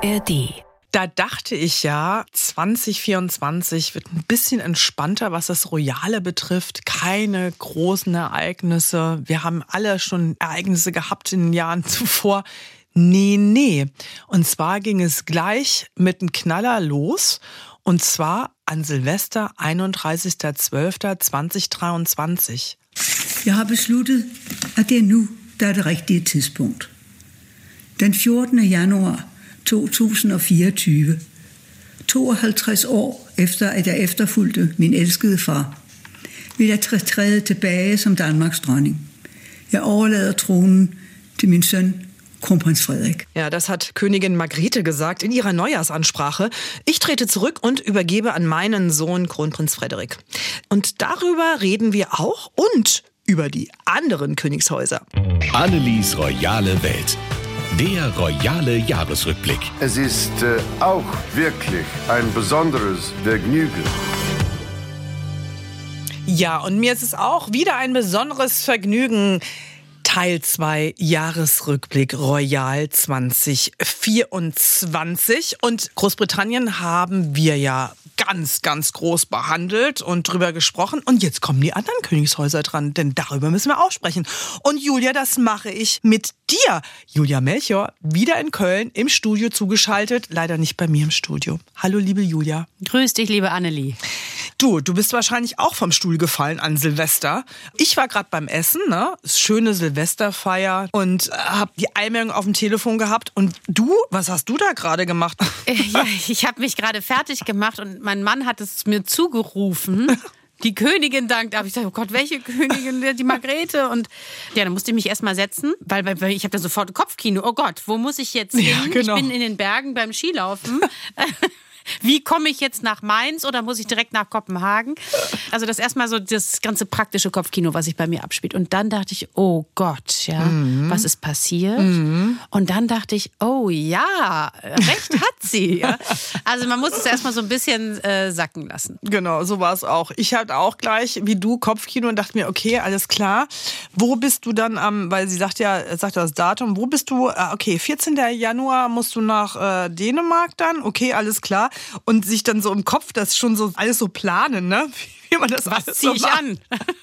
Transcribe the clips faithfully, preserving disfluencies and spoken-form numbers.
R D. Da dachte ich ja, zwanzig vierundzwanzig wird ein bisschen entspannter, was das Royale betrifft. Keine großen Ereignisse. Wir haben alle schon Ereignisse gehabt in den Jahren zuvor. Nee, nee. Und zwar ging es gleich mit einem Knaller los. Und zwar an Silvester, einunddreißigster zwölfter zweitausenddreiundzwanzig. Jeg har besluttet, at det er nu, der er det rigtige tidspunkt. Den fjortende januar to tusind og fireogtyve, tooghalvtreds år efter at jeg efterfulgte min elskede far, vil jeg træde tilbage som Danmarks dronning. Jeg overlader tronen til min søn, Kronprins Frederik. Ja, das hat Königin Margrethe gesagt in ihrer Neujahrsansprache. Ich trete zurück und übergebe an meinen Sohn Kronprinz Frederik. Und darüber reden wir auch und über die anderen Königshäuser. Annelies royale Welt. Der royale Jahresrückblick. Es ist äh, auch wirklich ein besonderes Vergnügen. Ja, und mir ist es auch wieder ein besonderes Vergnügen. Teil zwei Jahresrückblick Royal zwanzig vierundzwanzig. Und Großbritannien haben wir ja ganz, ganz groß behandelt und drüber gesprochen. Und jetzt kommen die anderen Königshäuser dran, denn darüber müssen wir auch sprechen. Und Julia, das mache ich mit dir. Julia Melchior, wieder in Köln im Studio zugeschaltet. Leider nicht bei mir im Studio. Hallo, liebe Julia. Grüß dich, liebe Annelie. Du, du bist wahrscheinlich auch vom Stuhl gefallen an Silvester. Ich war gerade beim Essen, ne? Schöne Silvesterfeier und habe die Einmeldung auf dem Telefon gehabt. Und du, was hast du da gerade gemacht? Ja, ich habe mich gerade fertig gemacht und mein Mann hat es mir zugerufen. Die Königin dankt. Da habe ich gesagt, oh Gott, welche Königin? Die Margrethe. Und ja, dann musste ich mich erstmal setzen, weil, weil ich habe da sofort ein Kopfkino. Oh Gott, wo muss ich jetzt hin? Ja, genau. Ich bin in den Bergen beim Skilaufen. Wie komme ich jetzt nach Mainz oder muss ich direkt nach Kopenhagen? Also das erstmal so das ganze praktische Kopfkino, was sich bei mir abspielt. Und dann dachte ich, oh Gott, ja, mhm. was ist passiert? Mhm. Und dann dachte ich, oh ja, recht hat sie. Ja. Also man muss es erstmal so ein bisschen äh, sacken lassen. Genau, so war es auch. Ich hatte auch gleich, wie du, Kopfkino und dachte mir, okay, alles klar. Wo bist du dann am, weil sie sagt ja, sagt das Datum, wo bist du? Okay, vierzehnten Januar musst du nach äh, Dänemark dann. Okay, alles klar. Und sich dann so im Kopf das schon so alles so planen, ne? Wie man das Was alles zieh so ich macht. an?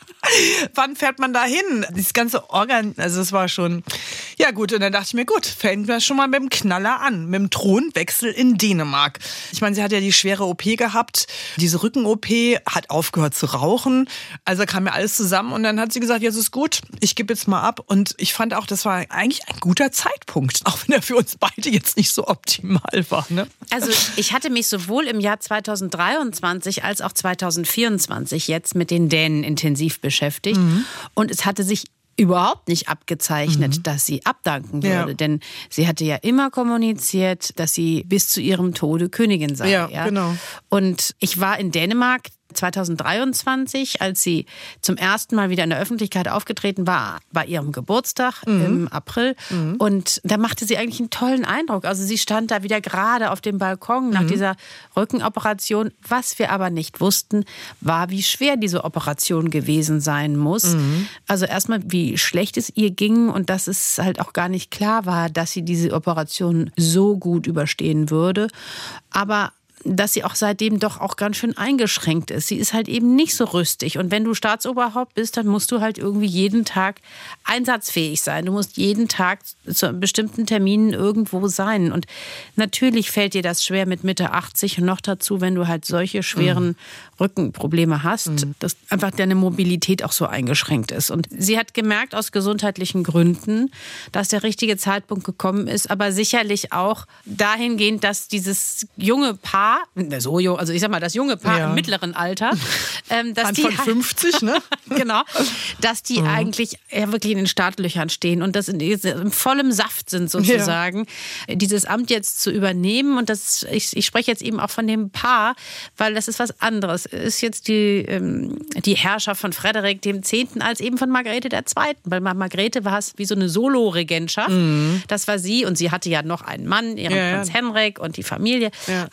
Wann fährt man da hin? Das ganze Organ, also es war schon, ja gut, und dann dachte ich mir, gut, fängt wir schon mal mit dem Knaller an, mit dem Thronwechsel in Dänemark. Ich meine, sie hat ja die schwere O P gehabt, diese Rücken-O P, hat aufgehört zu rauchen, also kam ja alles zusammen und dann hat sie gesagt, jetzt ist gut, ich gebe jetzt mal ab und ich fand auch, das war eigentlich ein guter Zeitpunkt, auch wenn er für uns beide jetzt nicht so optimal war, ne? Also ich hatte mich sowohl im Jahr zweitausenddreiundzwanzig als auch zweitausendvierundzwanzig jetzt mit den Dänen intensiv beschäftigt. Mhm. Und es hatte sich überhaupt nicht abgezeichnet, mhm. dass sie abdanken würde. Ja. Denn sie hatte ja immer kommuniziert, dass sie bis zu ihrem Tode Königin sei. Ja, ja? Genau. Und ich war in Dänemark zweitausenddreiundzwanzig, als sie zum ersten Mal wieder in der Öffentlichkeit aufgetreten war, bei ihrem Geburtstag mhm. im April. Mhm. Und da machte sie eigentlich einen tollen Eindruck. Also sie stand da wieder gerade auf dem Balkon nach mhm. dieser Rückenoperation. Was wir aber nicht wussten, war, wie schwer diese Operation gewesen sein muss. Mhm. Also erstmal, wie schlecht es ihr ging und dass es halt auch gar nicht klar war, dass sie diese Operation so gut überstehen würde. Aber dass sie auch seitdem doch auch ganz schön eingeschränkt ist. Sie ist halt eben nicht so rüstig. Und wenn du Staatsoberhaupt bist, dann musst du halt irgendwie jeden Tag einsatzfähig sein. Du musst jeden Tag zu bestimmten Terminen irgendwo sein. Und natürlich fällt dir das schwer mit Mitte achtzig und noch dazu, wenn du halt solche schweren mhm. Rückenprobleme hast, mhm. dass einfach deine Mobilität auch so eingeschränkt ist. Und sie hat gemerkt aus gesundheitlichen Gründen, dass der richtige Zeitpunkt gekommen ist, aber sicherlich auch dahingehend, dass dieses junge Paar, so jung, also ich sag mal, das junge Paar ja. im mittleren Alter, ähm, dass Anfang die fünfzig, ne? genau, dass die mhm. eigentlich ja wirklich in den Startlöchern stehen und das in, in vollem Saft sind sozusagen, ja. dieses Amt jetzt zu übernehmen. Und das, ich, ich spreche jetzt eben auch von dem Paar, weil das ist was anderes. Es ist jetzt die, ähm, die Herrschaft von Frederik dem Zehnten als eben von Margrethe der Zweiten. Weil bei Margrethe war es wie so eine Solo-Regentschaft. Mhm. Das war sie und sie hatte ja noch einen Mann, ihren ja, Prinz ja. Henrik und die Familie. Ja. Aber hier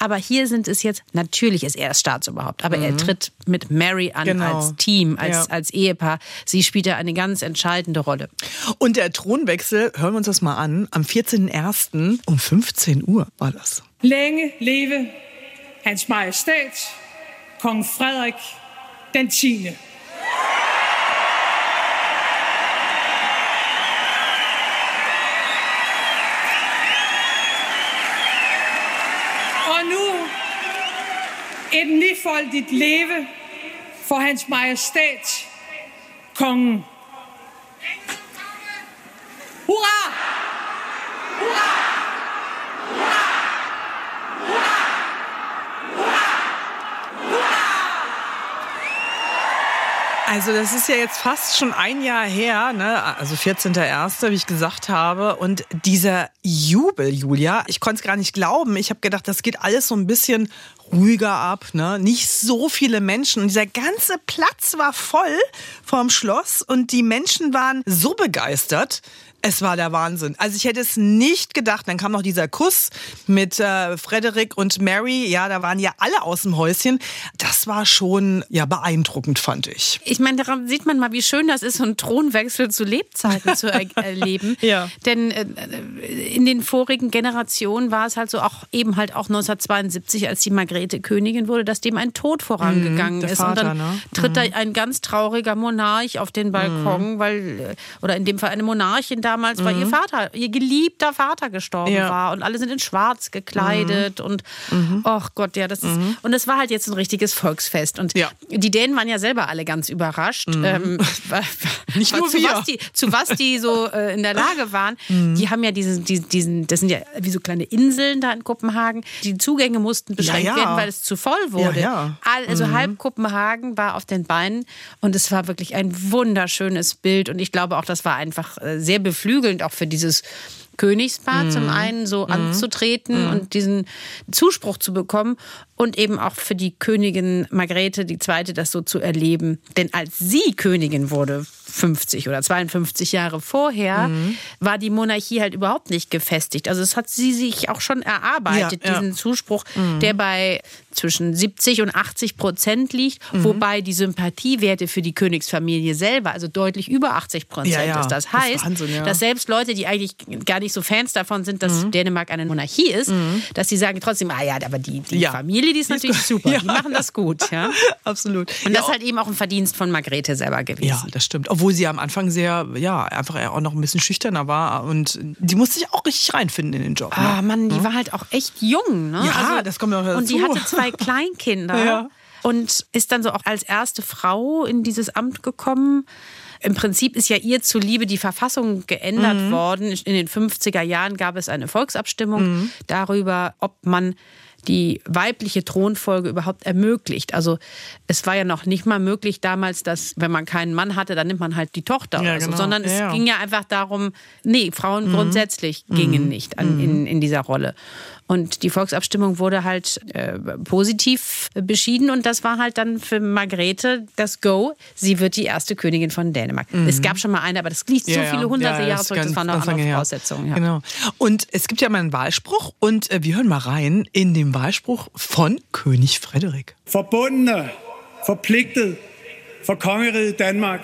sind es jetzt, natürlich ist er das Staatsoberhaupt, aber mhm. er tritt mit Mary an genau. als Team, als, ja. als Ehepaar. Sie spielt da eine ganz entscheidende Rolle. Und der Thronwechsel, hören wir uns das mal an, am vierzehnten ersten um fünfzehn Uhr war das. Længe leve Hans Majestät, Kong Frederik den Tiende. Og nu et nifoldigt leve for Hans Majestät, Kongen. Hurra! Hurra! Also das ist ja jetzt fast schon ein Jahr her, ne? Also vierzehnten ersten, wie ich gesagt habe. Und dieser Jubel, Julia, ich konnte es gar nicht glauben. Ich habe gedacht, das geht alles so ein bisschen ruhiger ab, ne? Nicht so viele Menschen. Und dieser ganze Platz war voll vorm Schloss und die Menschen waren so begeistert. Es war der Wahnsinn. Also ich hätte es nicht gedacht. Dann kam noch dieser Kuss mit äh, Frederik und Mary. Ja, da waren ja alle aus dem Häuschen. Das war schon ja beeindruckend, fand ich. Ich meine, daran sieht man mal, wie schön das ist, so einen Thronwechsel zu Lebzeiten zu er- erleben. Ja. Denn äh, in den vorigen Generationen war es halt so, auch eben halt auch neunzehnhundertzweiundsiebzig, als die Margrethe Königin wurde, dass dem ein Tod vorangegangen mhm, ist. Vater, und dann ne? tritt mhm. da ein ganz trauriger Monarch auf den Balkon, mhm. weil, oder in dem Fall eine Monarchin damals, weil mhm. ihr Vater, ihr geliebter Vater gestorben ja. war und alle sind in schwarz gekleidet mhm. und mhm. ach Gott, ja, das ist, mhm. und es war halt jetzt ein richtiges Volksfest und ja. die Dänen waren ja selber alle ganz überrascht, mhm. ähm, nicht nur zu wir. was die, zu was die so äh, in der Lage waren. mhm. Die haben ja diesen, diesen, diesen, das sind ja wie so kleine Inseln da in Kopenhagen, die Zugänge mussten beschränkt ja, ja. werden, weil es zu voll wurde. Ja, ja. Also mhm. halb Kopenhagen war auf den Beinen und es war wirklich ein wunderschönes Bild und ich glaube auch, das war einfach sehr beflügelnd auch für dieses Königspaar, mm. zum einen so mm. anzutreten mm. und diesen Zuspruch zu bekommen und eben auch für die Königin Margrethe die Zweite das so zu erleben. Denn als sie Königin wurde, fünfzig oder zweiundfünfzig Jahre vorher, mm. war die Monarchie halt überhaupt nicht gefestigt. Also es hat sie sich auch schon erarbeitet, ja, diesen ja. Zuspruch, mm. der bei zwischen siebzig und achtzig Prozent liegt, mhm. wobei die Sympathiewerte für die Königsfamilie selber also deutlich über achtzig Prozent ja, ja. ist. Das heißt, das Wahnsinn, ja. dass selbst Leute, die eigentlich gar nicht so Fans davon sind, dass mhm. Dänemark eine Monarchie ist, mhm. dass sie sagen trotzdem, ah ja, aber die, die ja. Familie, die ist die natürlich ist super, ja. die machen das gut. Ja? Absolut. Und ja, das ist halt eben auch ein Verdienst von Margrethe selber gewesen. Ja, das stimmt. Obwohl sie am Anfang sehr, ja, einfach auch noch ein bisschen schüchterner war und die musste sich auch richtig reinfinden in den Job. Ne? Ah, Mann, die ja. war halt auch echt jung. Ne? Ja, also, das kommt auch dazu. Und die hatte zwei Kleinkinder. Ja. Und ist dann so auch als erste Frau in dieses Amt gekommen. Im Prinzip ist ja ihr zuliebe die Verfassung geändert mhm. worden. In den fünfziger Jahren gab es eine Volksabstimmung mhm. darüber, ob man die weibliche Thronfolge überhaupt ermöglicht. Also es war ja noch nicht mal möglich damals, dass wenn man keinen Mann hatte, dann nimmt man halt die Tochter ja, oder so. Genau. Sondern es ja. ging ja einfach darum, nee, Frauen mhm. grundsätzlich mhm. gingen nicht an, in, in dieser Rolle. Und die Volksabstimmung wurde halt äh, positiv beschieden und das war halt dann für Margrethe das Go. Sie wird die erste Königin von Dänemark. Mhm. Es gab schon mal eine, aber das liegt ja, so viele hunderte ja, Jahre zurück, das waren noch andere Voraussetzungen. Ja. Genau. Und es gibt ja mal einen Wahlspruch und äh, wir hören mal rein in den Wahlspruch von König Frederik. Verbundne, verpflichtet for Kongeriget Danmark.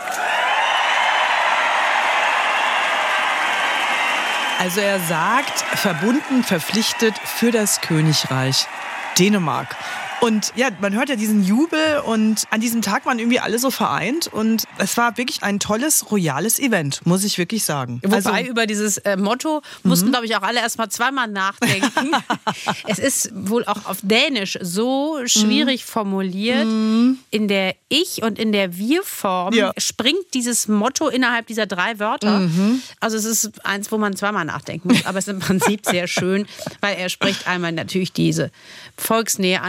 Also er sagt, verbunden, verpflichtet für das Königreich Dänemark. Und ja, man hört ja diesen Jubel und an diesem Tag waren irgendwie alle so vereint und es war wirklich ein tolles, royales Event, muss ich wirklich sagen. Wobei also, über dieses äh, Motto mussten, glaube ich, auch alle erst mal zweimal nachdenken. Es ist wohl auch auf Dänisch so schwierig formuliert. Mhm. In der Ich- und in der Wir-Form ja. springt dieses Motto innerhalb dieser drei Wörter. Mhm. Also es ist eins, wo man zweimal nachdenken muss, aber es ist im Prinzip sehr schön, weil er spricht einmal natürlich diese Volksnähe an, diese Verbundenheit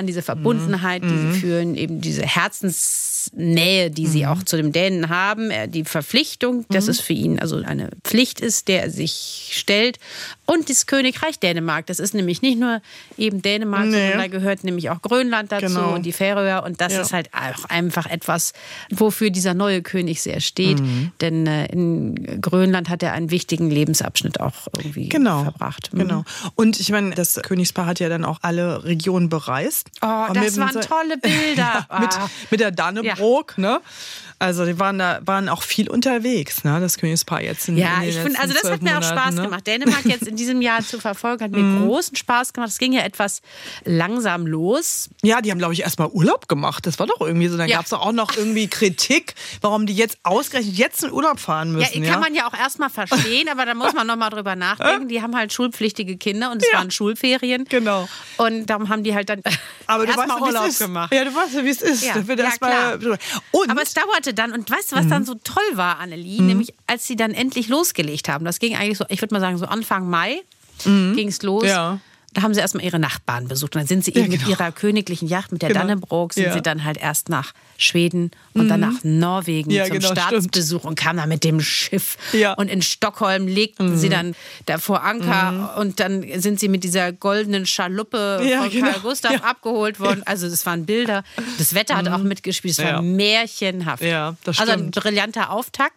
Verbundenheit, die sie fühlen, eben diese Herzensnähe, die sie auch zu den Dänen haben, die Verpflichtung, dass es für ihn also eine Pflicht ist, der er sich stellt. Und das Königreich Dänemark, das ist nämlich nicht nur eben Dänemark, Nee. sondern da gehört nämlich auch Grönland dazu Genau. und die Färöer. Und das Ja. ist halt auch einfach etwas, wofür dieser neue König sehr steht. Mhm. Denn äh, in Grönland hat er einen wichtigen Lebensabschnitt auch irgendwie Genau, verbracht. Mhm. genau. Und ich meine, das Königspaar hat ja dann auch alle Regionen bereist. Oh, Und das mit- waren tolle Bilder. Ja, mit, Ah. mit der Dannebrog, ne? Also die waren da waren auch viel unterwegs, ne? Das Königspaar jetzt in, Ja, in den ich finde, letzten also das zwölf hat mir auch Monaten, Spaß ne? gemacht. Dänemark jetzt in diesem Jahr zu verfolgen, hat mir Mhm. großen Spaß gemacht. Es ging ja etwas langsam los. Ja, die haben, glaube ich, erstmal Urlaub gemacht. Das war doch irgendwie so. Dann Ja. gab es doch auch noch irgendwie Kritik, warum die jetzt ausgerechnet jetzt in Urlaub fahren Ja, müssen. kann Ja, man ja auch erstmal verstehen, aber da muss man nochmal drüber nachdenken. Die haben halt schulpflichtige Kinder und es Ja. waren Schulferien. Genau. Und darum haben die halt dann Aber du weißt erstmal ja, wie Urlaub es ist. gemacht. Ja, du weißt ja, wie es ist. Ja, Da wird ja, erst mal- klar. Und Aber es dauerte dann, und weißt du, was dann so toll war, Annelie? Nämlich, als sie dann endlich losgelegt haben. Das ging eigentlich so, ich würde mal sagen, so Anfang Mai ging es los. Ja. Da haben sie erstmal ihre Nachbarn besucht. Und dann sind sie Ja, eben mit genau. ihrer königlichen Yacht, mit der Genau. Dannebrog, sind Ja. sie dann halt erst nach Schweden und dann nach Norwegen Ja, zum genau, Staatsbesuch und kamen dann mit dem Schiff. Ja. Und in Stockholm legten sie dann da vor Anker und dann sind sie mit dieser goldenen Schaluppe Ja, von genau. Karl Gustav Ja. abgeholt worden. Also das waren Bilder. Das Wetter hat auch mitgespielt. Es war Ja. märchenhaft. Ja, das also ein stimmt. brillanter Auftakt.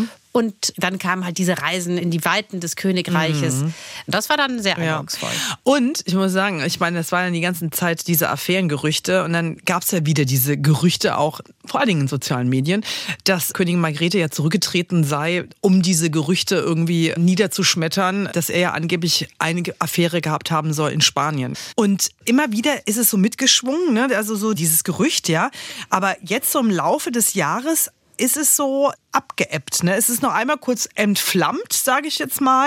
Und dann kamen halt diese Reisen in die Weiten des Königreiches. Das war dann sehr Ja. eindrucksvoll. Und ich muss sagen, ich meine, das waren dann die ganze Zeit diese Affärengerüchte und dann gab es ja wieder diese Gerüchte auch, vor allen Dingen in sozialen Medien, dass Königin Margrethe ja zurückgetreten sei, um diese Gerüchte irgendwie niederzuschmettern, dass er ja angeblich eine Affäre gehabt haben soll in Spanien. Und immer wieder ist es so mitgeschwungen, ne? Also so dieses Gerücht, ja. Aber jetzt so im Laufe des Jahres ist es so abgeebbt. Ne? Es ist noch einmal kurz entflammt, sage ich jetzt mal.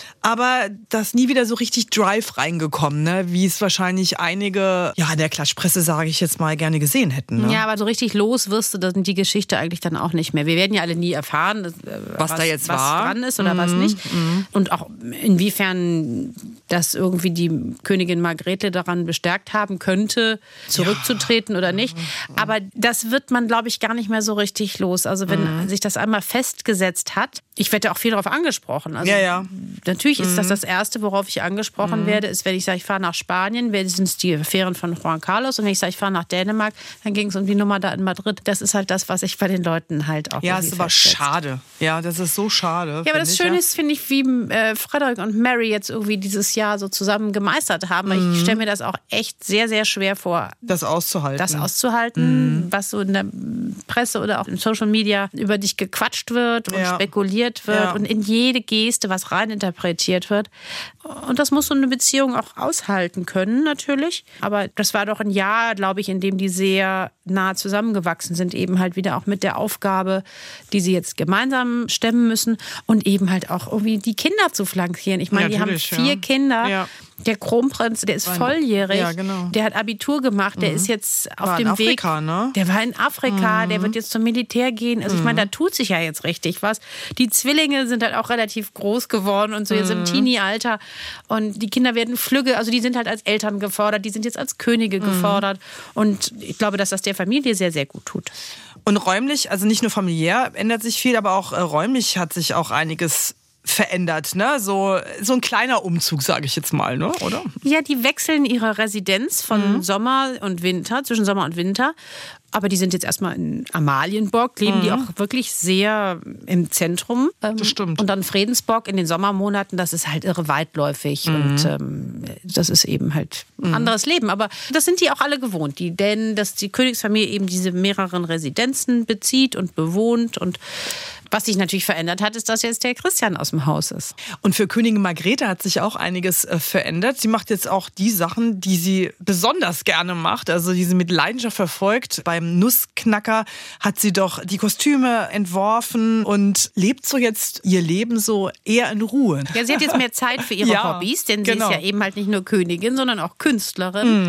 Aber da ist nie wieder so richtig Drive reingekommen, ne? Wie es wahrscheinlich einige, ja, in der Klatschpresse, sage ich jetzt mal, gerne gesehen hätten. Ne? Ja, aber so richtig los wirst du dann die Geschichte eigentlich dann auch nicht mehr. Wir werden ja alle nie erfahren, äh, Was da jetzt was war. dran ist oder was nicht. Und auch inwiefern das irgendwie die Königin Margrethe daran bestärkt haben könnte, zurückzutreten oder nicht. Aber das wird man, glaube ich, gar nicht mehr so richtig los. Also wenn sich das einmal festgesetzt hat, ich werde auch viel darauf angesprochen. Also Ja, ja. natürlich ist das das Erste, worauf ich angesprochen werde, ist, wenn ich sage, ich fahre nach Spanien, sind es die Affären von Juan Carlos. Und wenn ich sage, ich fahre nach Dänemark, dann ging es um die Nummer da in Madrid. Das ist halt das, was ich bei den Leuten halt auch Ja, irgendwie ist aber festsetzt. schade. Ja, das ist so schade. Ja, aber find das ich, Schöne ja. ist, finde ich, wie äh, Frederik und Mary jetzt irgendwie dieses Jahr so zusammen gemeistert haben. Weil Ich stelle mir das auch echt sehr, sehr schwer vor, das auszuhalten. das auszuhalten, was so in der Presse oder auch in Social Media über dich gequatscht wird und Ja. spekuliert wird Ja. und in jede Geste was reininterpretiert wird. Und das muss so eine Beziehung auch aushalten können, natürlich. Aber das war doch ein Jahr, glaube ich, in dem die sehr nah zusammengewachsen sind, eben halt wieder auch mit der Aufgabe, die sie jetzt gemeinsam stemmen müssen und eben halt auch irgendwie die Kinder zu flankieren. Ich meine, die haben Natürlich, vier ja. Kinder. Ja. Der Kronprinz, der ist volljährig. Ja, genau. Der hat Abitur gemacht, der ist jetzt auf War in dem Afrika, Weg. ne? Der war in Afrika, der wird jetzt zum Militär gehen. Also ich meine, da tut sich ja jetzt richtig was. Die Zwillinge sind halt auch relativ groß geworden und so jetzt im Teenie-Alter. Und die Kinder werden flügge, also die sind halt als Eltern gefordert, die sind jetzt als Könige gefordert. Und ich glaube, dass das der Familie sehr, sehr gut tut. Und räumlich, also nicht nur familiär ändert sich viel, aber auch äh, räumlich hat sich auch einiges verändert, ne? So, so ein kleiner Umzug, sage ich jetzt mal, ne? Oder? Ja, die wechseln ihre Residenz von Sommer und Winter, zwischen Sommer und Winter. Aber die sind jetzt erstmal in Amalienborg, leben die auch wirklich sehr im Zentrum. Ähm, Das stimmt. Und dann Friedensborg in den Sommermonaten, das ist halt irre weitläufig. Und ähm, das ist eben halt ein anderes Leben. Aber das sind die auch alle gewohnt. Die, denn dass die Königsfamilie eben diese mehreren Residenzen bezieht und bewohnt. Und was sich natürlich verändert hat, ist, dass jetzt der Christian aus dem Haus ist. Und für Königin Margrethe hat sich auch einiges äh, verändert. Sie macht jetzt auch die Sachen, die sie besonders gerne macht, also die sie mit Leidenschaft verfolgt. Beim Nussknacker hat sie doch die Kostüme entworfen und lebt so jetzt ihr Leben so eher in Ruhe. Ja, sie hat jetzt mehr Zeit für ihre Ja, Hobbys, denn sie genau. ist ja eben halt nicht nur Königin, sondern auch Künstlerin.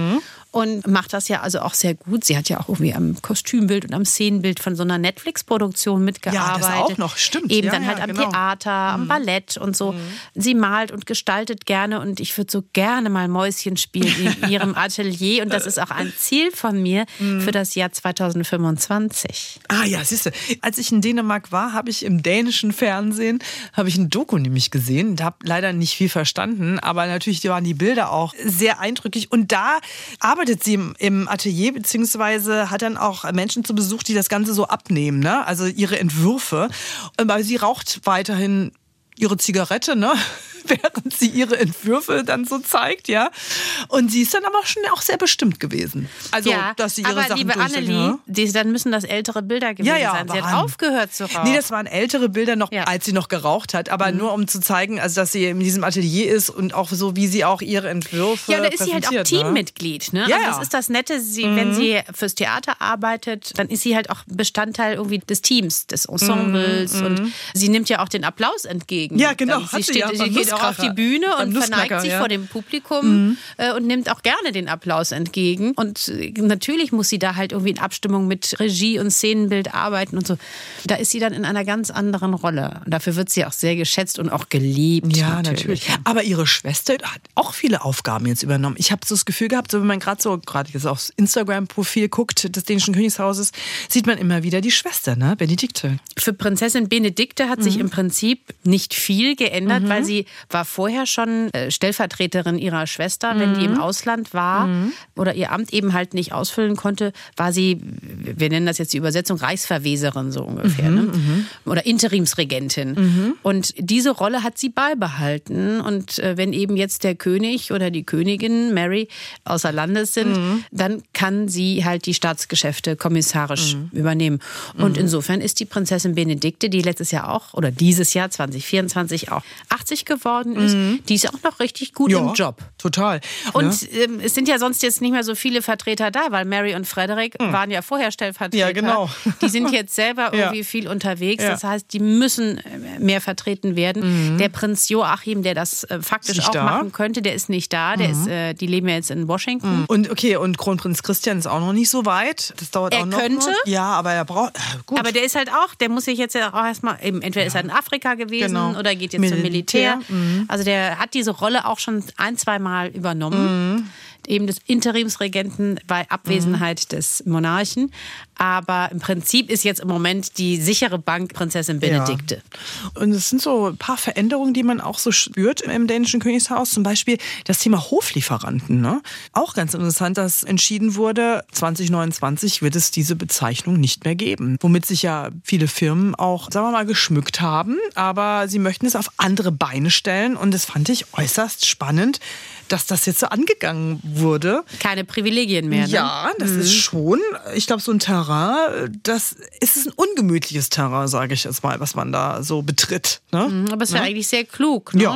und macht das ja also auch sehr gut. Sie hat ja auch irgendwie am Kostümbild und am Szenenbild von so einer Netflix-Produktion mitgearbeitet. Ja, das auch noch, stimmt. Eben ja, dann ja, halt am genau. Theater, am Ballett und so. Mhm. Sie malt und gestaltet gerne und ich würde so gerne mal Mäuschen spielen in ihrem Atelier und das ist auch ein Ziel von mir mhm. für das Jahr zweitausendfünfundzwanzig. Ah ja, siehst du, als ich in Dänemark war, habe ich im dänischen Fernsehen, habe ich ein Doku nämlich gesehen, da habe leider nicht viel verstanden, aber natürlich waren die Bilder auch sehr eindrücklich und da arbeitet sie im, im Atelier, beziehungsweise hat dann auch Menschen zu Besuch, die das Ganze so abnehmen, ne? Also ihre Entwürfe, aber sie raucht weiterhin ihre Zigarette, ne? Während sie ihre Entwürfe dann so zeigt, ja. Und sie ist dann aber schon auch sehr bestimmt gewesen. Also, ja, dass sie ihre aber Sachen liebe Annelie, ja? die, dann müssen das ältere Bilder gewesen ja, ja, sein. Sie wann? hat aufgehört zu rauchen. Nee, das waren ältere Bilder noch, ja. als sie noch geraucht hat. Aber mhm. nur um zu zeigen, also, dass sie in diesem Atelier ist und auch so, wie sie auch ihre Entwürfe Ja, und da ist sie halt auch ne? Teammitglied. Ne? Ja, also ja. das ist das Nette. Sie, mhm. Wenn sie fürs Theater arbeitet, dann ist sie halt auch Bestandteil irgendwie des Teams, des Ensembles. Mhm. Und sie nimmt ja auch den Applaus entgegen. Ja, genau. Dann, sie hat sie, steht, ja, sie geht auch auf die Bühne und verneigt sich ja. vor dem Publikum mhm. äh, und nimmt auch gerne den Applaus entgegen. Und äh, natürlich muss sie da halt irgendwie in Abstimmung mit Regie und Szenenbild arbeiten und so. Da ist sie dann in einer ganz anderen Rolle. Und dafür wird sie auch sehr geschätzt und auch geliebt. Ja, natürlich. natürlich. Aber ihre Schwester hat auch viele Aufgaben jetzt übernommen. Ich habe so das Gefühl gehabt, so wenn man gerade so gerade jetzt aufs Instagram-Profil guckt des dänischen Königshauses, sieht man immer wieder die Schwester, ne, Benedikte. Für Prinzessin Benedikte hat mhm. sich im Prinzip nicht viel geändert, mhm. weil sie war vorher schon äh, Stellvertreterin ihrer Schwester, mhm. wenn die im Ausland war mhm. oder ihr Amt eben halt nicht ausfüllen konnte, war sie, wir nennen das jetzt die Übersetzung, Reichsverweserin so ungefähr, mhm. ne? mhm. oder Interimsregentin. Mhm. Und diese Rolle hat sie beibehalten und äh, wenn eben jetzt der König oder die Königin Mary außer Landes sind, mhm. dann kann sie halt die Staatsgeschäfte kommissarisch mhm. übernehmen. Und mhm. insofern ist die Prinzessin Benedikte, die letztes Jahr auch oder dieses Jahr zwanzig vierundzwanzig auch achtzig geworden ist, mhm. die ist auch noch richtig gut ja, im Job. Total. Und ja. ähm, es sind ja sonst jetzt nicht mehr so viele Vertreter da, weil Mary und Frederick mhm. waren ja vorher Stellvertreter. Ja, genau. Die sind jetzt selber irgendwie ja. viel unterwegs. Ja. Das heißt, die müssen mehr vertreten werden. Mhm. Der Prinz Joachim, der das äh, faktisch auch da? machen könnte, der ist nicht da. Der mhm. ist, äh, die leben ja jetzt in Washington. Mhm. Und okay, und Kronprinz Christian ist auch noch nicht so weit. Das dauert er auch noch. Er könnte. Mal. Ja, aber er braucht. Äh, gut. Aber der ist halt auch, der muss sich jetzt ja auch erstmal, eben, entweder ja. ist er in Afrika gewesen genau. oder geht jetzt Militär. zum Militär. Mhm. Also der hat diese Rolle auch schon ein, zwei Mal übernommen. Mhm. Eben des Interimsregenten bei Abwesenheit mhm. des Monarchen. Aber im Prinzip ist jetzt im Moment die sichere Bank Prinzessin Benedikte. Ja. Und es sind so ein paar Veränderungen, die man auch so spürt im dänischen Königshaus. Zum Beispiel das Thema Hoflieferanten. Ne? Auch ganz interessant, dass entschieden wurde, zwanzig neunundzwanzig wird es diese Bezeichnung nicht mehr geben. Womit sich ja viele Firmen auch, sagen wir mal, geschmückt haben. Aber sie möchten es auf andere Beine stellen. Und das fand ich äußerst spannend, dass das jetzt so angegangen wurde. Keine Privilegien mehr, ne? Ja, das mhm. ist schon, ich glaube, so ein Terrain, das ist ein ungemütliches Terrain, sage ich jetzt mal, was man da so betritt. Ne? Mhm, aber es ist ja? ja eigentlich sehr klug, ne? Ja.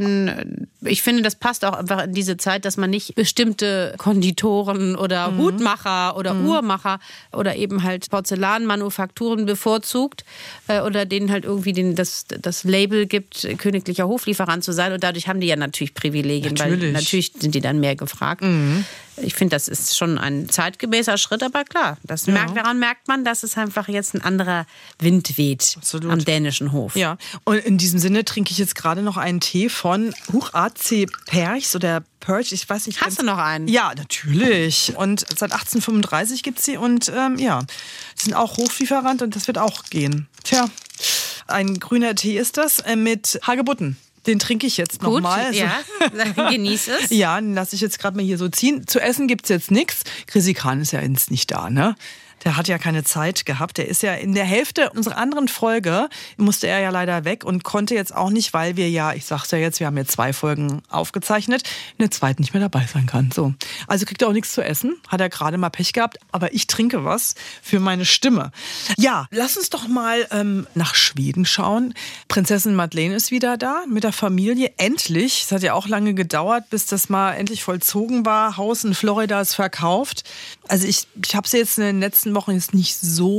Denn ich finde, das passt auch einfach in diese Zeit, dass man nicht bestimmte Konditoren oder mhm. Hutmacher oder mhm. Uhrmacher oder eben halt Porzellanmanufakturen bevorzugt äh, oder denen halt irgendwie den, das, das Label gibt, königlicher Hoflieferant zu sein. Und dadurch haben die ja natürlich Privilegien, natürlich. weil natürlich sind die dann mehr gefragt. Mhm. Ich finde, das ist schon ein zeitgemäßer Schritt, aber klar, das ja. merkt, daran merkt man, dass es einfach jetzt ein anderer Wind weht Absolut. am dänischen Hof. Ja, und in diesem Sinne trinke ich jetzt gerade noch einen Tee von Huch A C Perchs oder Perch, ich weiß nicht. Hast du noch einen? Ja, natürlich. Und seit achtzehnhundertfünfunddreißig gibt es sie und ähm, ja, sie sind auch Hoflieferant und das wird auch gehen. Tja, ein grüner Tee ist das äh, mit Hagebutten. Den trinke ich jetzt nochmal. Also, ja, genieß es. Ja, den lasse ich jetzt gerade mal hier so ziehen. Zu essen gibt es jetzt nichts. Chrissy Kran ist ja jetzt nicht da, ne? Der hat ja keine Zeit gehabt. Der ist ja in der Hälfte unserer anderen Folge, musste er ja leider weg und konnte jetzt auch nicht, weil wir ja, ich sag's ja jetzt, wir haben ja zwei Folgen aufgezeichnet, in der zweiten nicht mehr dabei sein kann. So. Also kriegt er auch nichts zu essen. Hat er gerade mal Pech gehabt. Aber ich trinke was für meine Stimme. Ja, lass uns doch mal ähm, nach Schweden schauen. Prinzessin Madeleine ist wieder da mit der Familie. Endlich. Es hat ja auch lange gedauert, bis das mal endlich vollzogen war. Haus in Florida ist verkauft. Also ich, ich habe sie jetzt in den letzten letzten Wochen jetzt nicht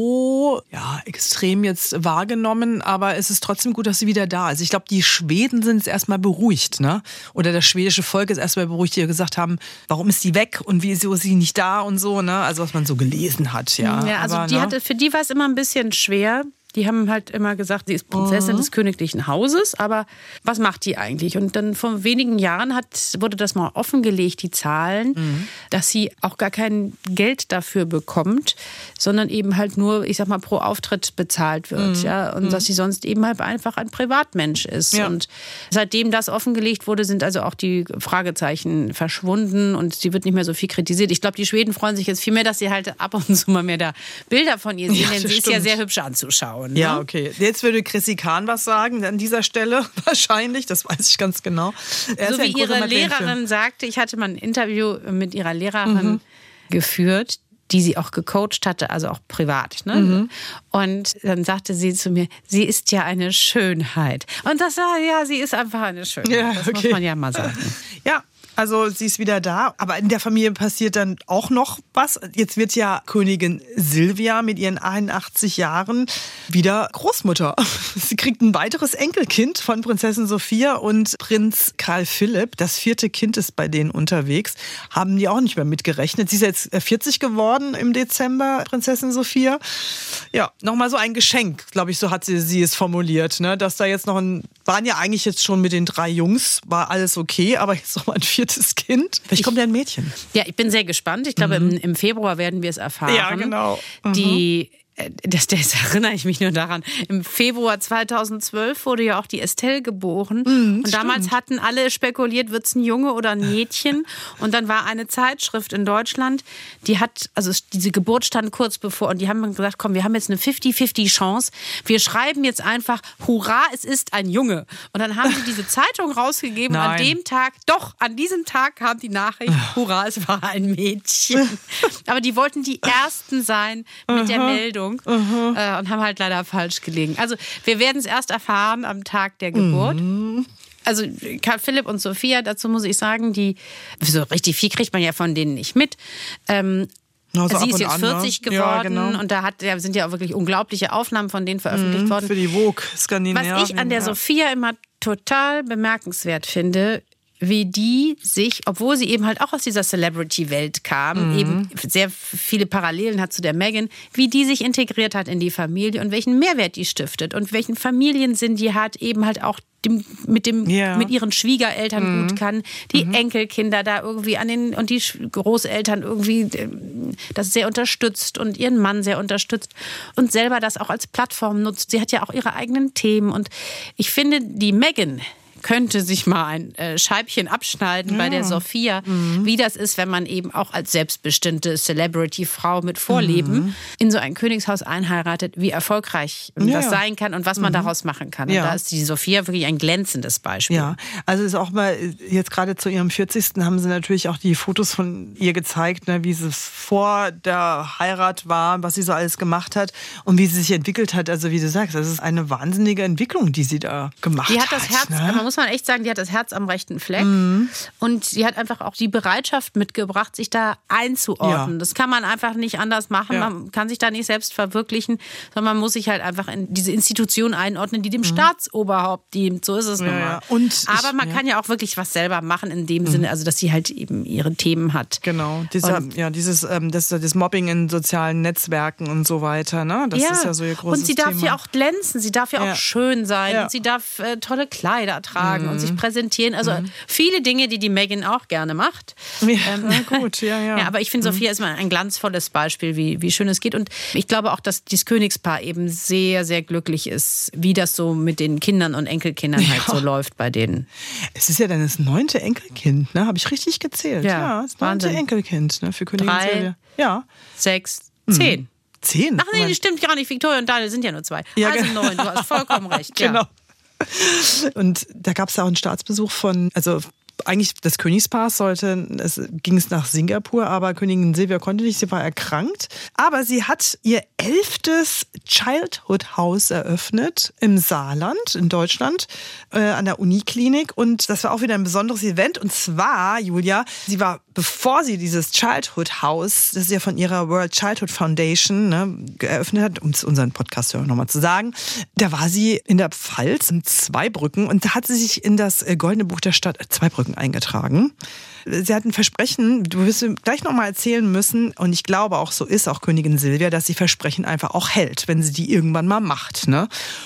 so ja, extrem jetzt wahrgenommen, aber es ist trotzdem gut, dass sie wieder da ist. Ich glaube, die Schweden sind jetzt erstmal beruhigt, ne? Oder das schwedische Volk ist erstmal beruhigt, die gesagt haben, warum ist sie weg und wieso ist sie nicht da und so, ne? Also was man so gelesen hat, ja. Ja, also aber, die ne? hatte, für die war es immer ein bisschen schwer. Die haben halt immer gesagt, sie ist Prinzessin mhm. des königlichen Hauses, aber was macht die eigentlich? Und dann vor wenigen Jahren hat, wurde das mal offengelegt, die Zahlen, mhm. dass sie auch gar kein Geld dafür bekommt, sondern eben halt nur, ich sag mal, pro Auftritt bezahlt wird. Mhm. Ja? Und mhm. dass sie sonst eben halt einfach ein Privatmensch ist. Ja. Und seitdem das offengelegt wurde, sind also auch die Fragezeichen verschwunden und sie wird nicht mehr so viel kritisiert. Ich glaube, die Schweden freuen sich jetzt viel mehr, dass sie halt ab und zu mal mehr da Bilder von ihr sehen, ja, denn sie stimmt. ist ja sehr hübsch anzuschauen. Ne? Ja, okay. Jetzt würde Chrissy Kahn was sagen an dieser Stelle wahrscheinlich, das weiß ich ganz genau. Er so ist wie ja ihre Lehrerin sagte, ich hatte mal ein Interview mit ihrer Lehrerin mhm. geführt, die sie auch gecoacht hatte, also auch privat. Ne? Mhm. Und dann sagte sie zu mir, sie ist ja eine Schönheit. Und das war, ja, sie ist einfach eine Schönheit. Ja, das okay. muss man ja mal sagen. Ja. Also sie ist wieder da, aber in der Familie passiert dann auch noch was. Jetzt wird ja Königin Silvia mit ihren einundachtzig Jahren wieder Großmutter. Sie kriegt ein weiteres Enkelkind von Prinzessin Sophia und Prinz Karl Philipp. Das vierte Kind ist bei denen unterwegs. Haben die auch nicht mehr mitgerechnet. Sie ist jetzt vierzig geworden im Dezember, Prinzessin Sophia. Ja, nochmal so ein Geschenk, glaube ich, so hat sie, sie es formuliert. Ne? Dass da jetzt noch ein, waren ja eigentlich jetzt schon mit den drei Jungs, war alles okay, aber jetzt noch mal ein viertes Kind. Vielleicht kommt ja ein Mädchen. Ja, ich bin sehr gespannt. Ich glaube, mhm. im, im Februar werden wir es erfahren. Ja, genau. Mhm. Die Das, das erinnere ich mich nur daran. Im Februar zweitausendzwölf wurde ja auch die Estelle geboren. Mm, und damals stimmt. hatten alle spekuliert, wird es ein Junge oder ein Mädchen. Und dann war eine Zeitschrift in Deutschland, die hat, also diese Geburt stand kurz bevor. Und die haben gesagt, komm, wir haben jetzt eine fünfzig fünfzig Chance. Wir schreiben jetzt einfach, hurra, es ist ein Junge. Und dann haben sie diese Zeitung rausgegeben. Nein. An dem Tag, doch, an diesem Tag kam die Nachricht, hurra, es war ein Mädchen. Aber die wollten die Ersten sein mit der Meldung. Uh-huh. Äh, und haben halt leider falsch gelegen. Also wir werden es erst erfahren am Tag der Geburt. Uh-huh. Also Karl Philipp und Sophia, dazu muss ich sagen, die so richtig viel kriegt man ja von denen nicht mit. Ähm, also sie ist jetzt vierzig an, ne? geworden ja, genau. und da, hat, da sind ja auch wirklich unglaubliche Aufnahmen von denen veröffentlicht mhm, worden. Für die Vogue Skandinavien. Was ich an der ja. Sophia immer total bemerkenswert finde, wie die sich, obwohl sie eben halt auch aus dieser Celebrity-Welt kam, mhm. eben sehr viele Parallelen hat zu der Meghan, wie die sich integriert hat in die Familie und welchen Mehrwert die stiftet und welchen Familiensinn die hat, eben halt auch dem, mit, dem, yeah. mit ihren Schwiegereltern mhm. gut kann, die mhm. Enkelkinder da irgendwie an den und die Großeltern irgendwie das sehr unterstützt und ihren Mann sehr unterstützt und selber das auch als Plattform nutzt. Sie hat ja auch ihre eigenen Themen und ich finde, die Meghan könnte sich mal ein äh, Scheibchen abschneiden ja. bei der Sophia, mhm. wie das ist, wenn man eben auch als selbstbestimmte Celebrity-Frau mit Vorleben mhm. in so ein Königshaus einheiratet, wie erfolgreich ja, das sein kann und was man mhm. daraus machen kann. Ja. Und da ist die Sophia wirklich ein glänzendes Beispiel. Ja, also ist auch mal, jetzt gerade zu ihrem vierzigsten haben sie natürlich auch die Fotos von ihr gezeigt, ne, wie sie vor der Heirat war, was sie so alles gemacht hat und wie sie sich entwickelt hat. Also wie du sagst, das ist eine wahnsinnige Entwicklung, die sie da gemacht hat. Die hat das Herz, ne? Muss man echt sagen, die hat das Herz am rechten Fleck. Mhm. Und sie hat einfach auch die Bereitschaft mitgebracht, sich da einzuordnen. Ja. Das kann man einfach nicht anders machen. Ja. Man kann sich da nicht selbst verwirklichen, sondern man muss sich halt einfach in diese Institution einordnen, die dem mhm. Staatsoberhaupt dient. So ist es ja, nun mal. Ja. Und Aber man ich, kann ja auch wirklich was selber machen, in dem mhm. Sinne, also dass sie halt eben ihre Themen hat. Genau. Dieser, und, ja, dieses ähm, das, das Mobbing in sozialen Netzwerken und so weiter. Ne? Das ja. ist ja so ihr großes Und sie darf Thema. ja auch glänzen, sie darf ja, ja. auch schön sein, ja. und sie darf äh, tolle Kleider tragen. Mhm. und sich präsentieren. Also mhm. viele Dinge, die die Meghan auch gerne macht. Ja, ähm, gut, ja, ja. ja aber ich finde, mhm. Sophia ist mal ein glanzvolles Beispiel, wie, wie schön es geht. Und ich glaube auch, dass dieses Königspaar eben sehr, sehr glücklich ist, wie das so mit den Kindern und Enkelkindern ja. halt so läuft bei denen. Es ist ja dann das neunte Enkelkind, ne? Habe ich richtig gezählt. Ja, ja das neunte Wahnsinn. Enkelkind, ne? Für Königin Drei, Silvia. Ja. sechs, zehn. Mhm. Zehn? Ach nee, das stimmt gar nicht. Victoria und Daniel sind ja nur zwei. Ja, also neun, du hast vollkommen recht. Ja. Genau. Und da gab es auch einen Staatsbesuch von, also eigentlich das Königspaar sollte, es ging es nach Singapur, aber Königin Silvia konnte nicht, sie war erkrankt. Aber sie hat ihr elftes Childhood House eröffnet im Saarland, in Deutschland, äh, an der Uniklinik. Und das war auch wieder ein besonderes Event. Und zwar, Julia, sie war bevor sie dieses Childhood House, das ist ja von ihrer World Childhood Foundation, ne, geöffnet hat, um es unseren Podcast-Hörern nochmal zu sagen, da war sie in der Pfalz in Zweibrücken und da hat sie sich in das Goldene Buch der Stadt Zweibrücken eingetragen. Sie hat ein Versprechen, du wirst gleich nochmal erzählen müssen, und ich glaube auch, so ist auch Königin Silvia, dass sie Versprechen einfach auch hält, wenn sie die irgendwann mal macht, ne?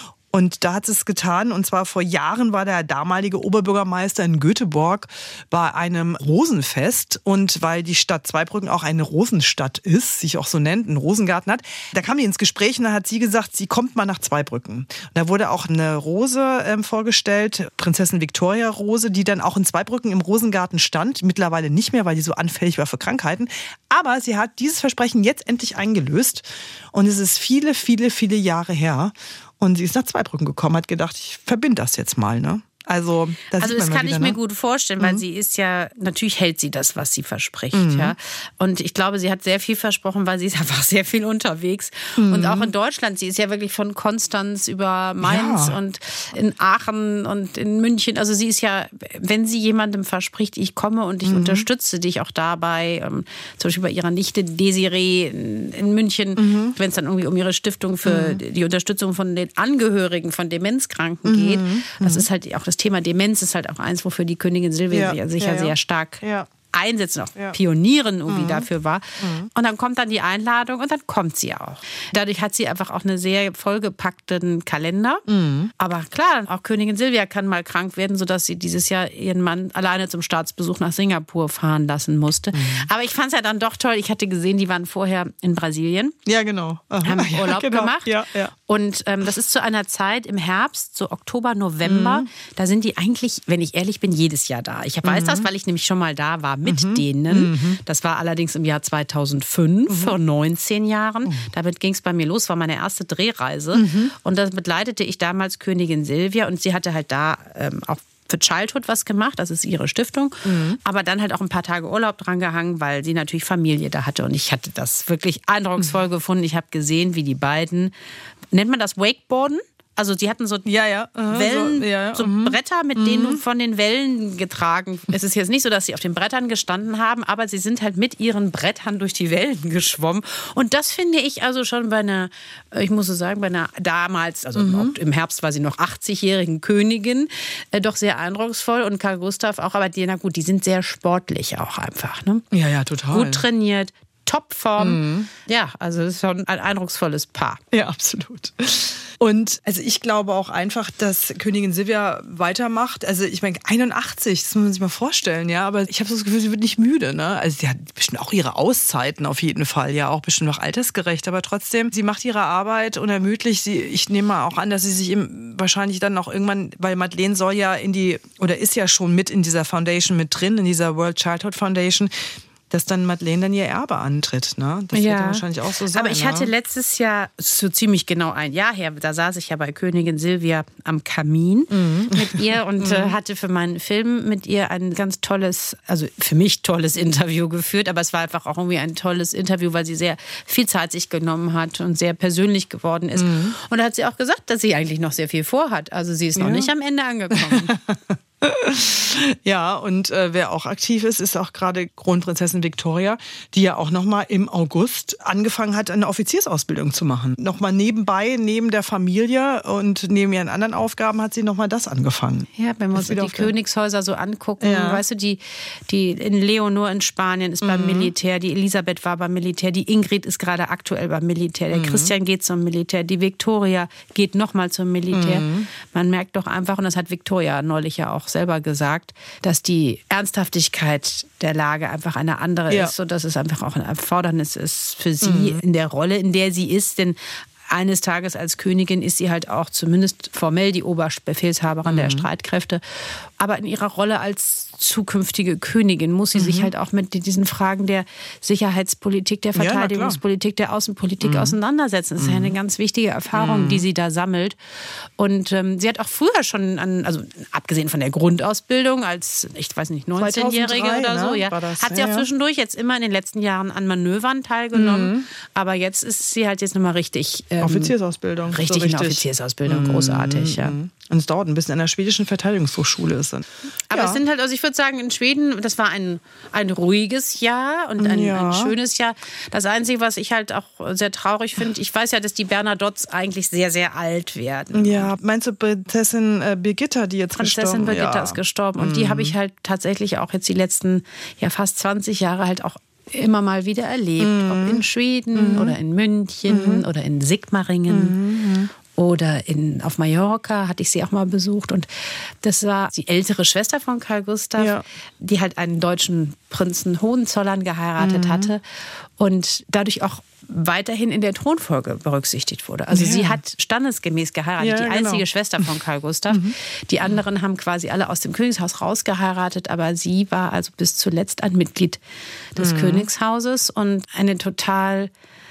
Und da hat sie es getan. Und zwar vor Jahren war der damalige Oberbürgermeister in Göteborg bei einem Rosenfest. Und weil die Stadt Zweibrücken auch eine Rosenstadt ist, sich auch so nennt, einen Rosengarten hat, da kam die ins Gespräch und dann hat sie gesagt, sie kommt mal nach Zweibrücken. Und da wurde auch eine Rose ähm, vorgestellt, Prinzessin Victoria Rose, die dann auch in Zweibrücken im Rosengarten stand. Mittlerweile nicht mehr, weil die so anfällig war für Krankheiten. Aber sie hat dieses Versprechen jetzt endlich eingelöst. Und es ist viele, viele, viele Jahre her. Und sie ist nach Zweibrücken gekommen, hat gedacht, ich verbinde das jetzt mal, ne? Also, da also sieht man das mal kann wieder, ich mir ne? gut vorstellen, weil mhm. sie ist ja, natürlich hält sie das, was sie verspricht. Mhm. Ja. Und ich glaube, sie hat sehr viel versprochen, weil sie ist einfach sehr viel unterwegs. Mhm. Und auch in Deutschland, sie ist ja wirklich von Konstanz über Mainz Ja. und in Aachen und in München. Also sie ist ja, wenn sie jemandem verspricht, ich komme und ich Mhm. unterstütze dich auch dabei, ähm, zum Beispiel bei ihrer Nichte Desiree in, in München, Mhm. wenn es dann irgendwie um ihre Stiftung für Mhm. die Unterstützung von den Angehörigen von Demenzkranken geht. Mhm. Das ist halt auch das Thema Demenz ist halt auch eins, wofür die Königin Silvia Ja, sich ja, ja, ja. sehr stark Ja. einsetzen, auch Ja. Pionierin irgendwie Mhm. dafür war. Mhm. Und dann kommt dann die Einladung und dann kommt sie auch. Dadurch hat sie einfach auch einen sehr vollgepackten Kalender. Mhm. Aber klar, auch Königin Silvia kann mal krank werden, sodass sie dieses Jahr ihren Mann alleine zum Staatsbesuch nach Singapur fahren lassen musste. Mhm. Aber ich fand es ja dann doch toll. Ich hatte gesehen, die waren vorher in Brasilien. Ja, genau. Aha. Haben Ja, Urlaub genau. gemacht. Ja, ja. Und ähm, das ist zu einer Zeit im Herbst, so Oktober, November. Mhm. Da sind die eigentlich, wenn ich ehrlich bin, jedes Jahr da. Ich weiß Mhm. das, weil ich nämlich schon mal da war mit Mhm. denen. Mhm. Das war allerdings im Jahr zweitausendfünf, Mhm. vor neunzehn Jahren. Mhm. Damit ging es bei mir los, war meine erste Drehreise. Mhm. Und das begleitete ich damals Königin Silvia. Und sie hatte halt da ähm, auch für Childhood was gemacht, das ist ihre Stiftung, Mhm. aber dann halt auch ein paar Tage Urlaub dran gehangen, weil sie natürlich Familie da hatte und ich hatte das wirklich eindrucksvoll Mhm. gefunden. Ich habe gesehen, wie die beiden, nennt man das Wakeboarden? Also sie hatten so ja, ja. Aha, Wellen, so, ja, ja. so Mhm. Bretter, mit Mhm. denen du von den Wellen getragen. Es ist jetzt nicht so, dass sie auf den Brettern gestanden haben, aber sie sind halt mit ihren Brettern durch die Wellen geschwommen. Und das finde ich also schon bei einer, ich muss so sagen, bei einer damals, also Mhm. im Herbst war sie noch achtzigjährigen Königin, äh, doch sehr eindrucksvoll. Und Karl Gustav auch, aber die, na gut, die sind sehr sportlich auch einfach. Ne? Ja, ja, total. Gut trainiert, Topform. Mhm. Ja, also das ist schon ein eindrucksvolles Paar. Ja, absolut. Und also ich glaube auch einfach, dass Königin Silvia weitermacht. Also ich meine, einundachtzig, das muss man sich mal vorstellen, ja. Aber ich habe so das Gefühl, sie wird nicht müde, ne? Also sie hat bestimmt auch ihre Auszeiten auf jeden Fall, ja, auch bestimmt noch altersgerecht. Aber trotzdem, sie macht ihre Arbeit unermüdlich. Sie, ich nehme mal auch an, dass sie sich eben wahrscheinlich dann auch irgendwann, weil Madeleine soll ja in die, oder ist ja schon mit in dieser Foundation mit drin, in dieser World Childhood Foundation, dass dann Madeleine dann ihr Erbe antritt, ne? Das wird dann wahrscheinlich auch so sein. Aber ich hatte ne? letztes Jahr, so ziemlich genau ein Jahr her, da saß ich ja bei Königin Silvia am Kamin Mhm. mit ihr und äh, hatte für meinen Film mit ihr ein ganz tolles, also für mich tolles Interview geführt, aber es war einfach auch irgendwie ein tolles Interview, weil sie sehr viel Zeit sich genommen hat und sehr persönlich geworden ist. Mhm. Und da hat sie auch gesagt, dass sie eigentlich noch sehr viel vorhat. Also sie ist noch Ja. nicht am Ende angekommen. Ja, und äh, wer auch aktiv ist, ist auch gerade Kronprinzessin Victoria, die ja auch nochmal im August angefangen hat, eine Offiziersausbildung zu machen. Nochmal nebenbei, neben der Familie und neben ihren anderen Aufgaben hat sie nochmal das angefangen. Ja, wenn wir uns Ist wieder die auf der- Königshäuser so angucken, Ja. weißt du, die, die in Leonor in Spanien ist beim Mhm. Militär, die Elisabeth war beim Militär, die Ingrid ist gerade aktuell beim Militär, der Mhm. Christian geht zum Militär, die Victoria geht nochmal zum Militär. Mhm. Man merkt doch einfach, und das hat Victoria neulich ja auch selber gesagt, dass die Ernsthaftigkeit der Lage einfach eine andere Ja. ist, und dass es einfach auch ein Erfordernis ist für sie Mhm. in der Rolle, in der sie ist, denn eines Tages als Königin ist sie halt auch zumindest formell die Oberbefehlshaberin Mhm. der Streitkräfte. Aber in ihrer Rolle als zukünftige Königin muss sie Mhm. sich halt auch mit diesen Fragen der Sicherheitspolitik, der Ja, na klar. Verteidigungspolitik, der Außenpolitik Mhm. auseinandersetzen. Das ist ja eine ganz wichtige Erfahrung, Mhm. die sie da sammelt. Und ähm, sie hat auch früher schon, an, also abgesehen von der Grundausbildung als, ich weiß nicht, neunzehnjährige zweitausenddrei, oder so, ne, ja, war das. hat sie Ja, auch ja. zwischendurch jetzt immer in den letzten Jahren an Manövern teilgenommen. Mhm. Aber jetzt ist sie halt jetzt nochmal richtig äh, Ähm, Offiziersausbildung. Richtig, so richtig. eine Offiziersausbildung, großartig, ja. Und es dauert ein bisschen, an der schwedischen Verteidigungshochschule ist dann. Aber ja. es sind halt, also ich würde sagen, in Schweden, das war ein, ein ruhiges Jahr und ein, ja. ein schönes Jahr. Das Einzige, was ich halt auch sehr traurig finde, ich weiß ja, dass die Bernadotts eigentlich sehr, sehr alt werden. Ja, meinst du Prinzessin äh, Birgitta, die jetzt Prinzessin gestorben ist? Birgitta ja. ist gestorben und die habe ich halt tatsächlich auch jetzt die letzten, ja fast zwanzig Jahre halt auch immer mal wieder erlebt. Mhm. Ob in Schweden mhm. oder in München mhm. oder in Sigmaringen. Mhm. Oder in, auf Mallorca hatte ich sie auch mal besucht. Und das war die ältere Schwester von Karl Gustav, ja. die halt einen deutschen Prinzen Hohenzollern geheiratet mhm. hatte. Und dadurch auch weiterhin in der Thronfolge berücksichtigt wurde. Also ja. sie hat standesgemäß geheiratet, ja, die einzige genau. Schwester von Karl Gustav. Mhm. Die anderen haben quasi alle aus dem Königshaus rausgeheiratet, aber sie war also bis zuletzt ein Mitglied des mhm. Königshauses und eine total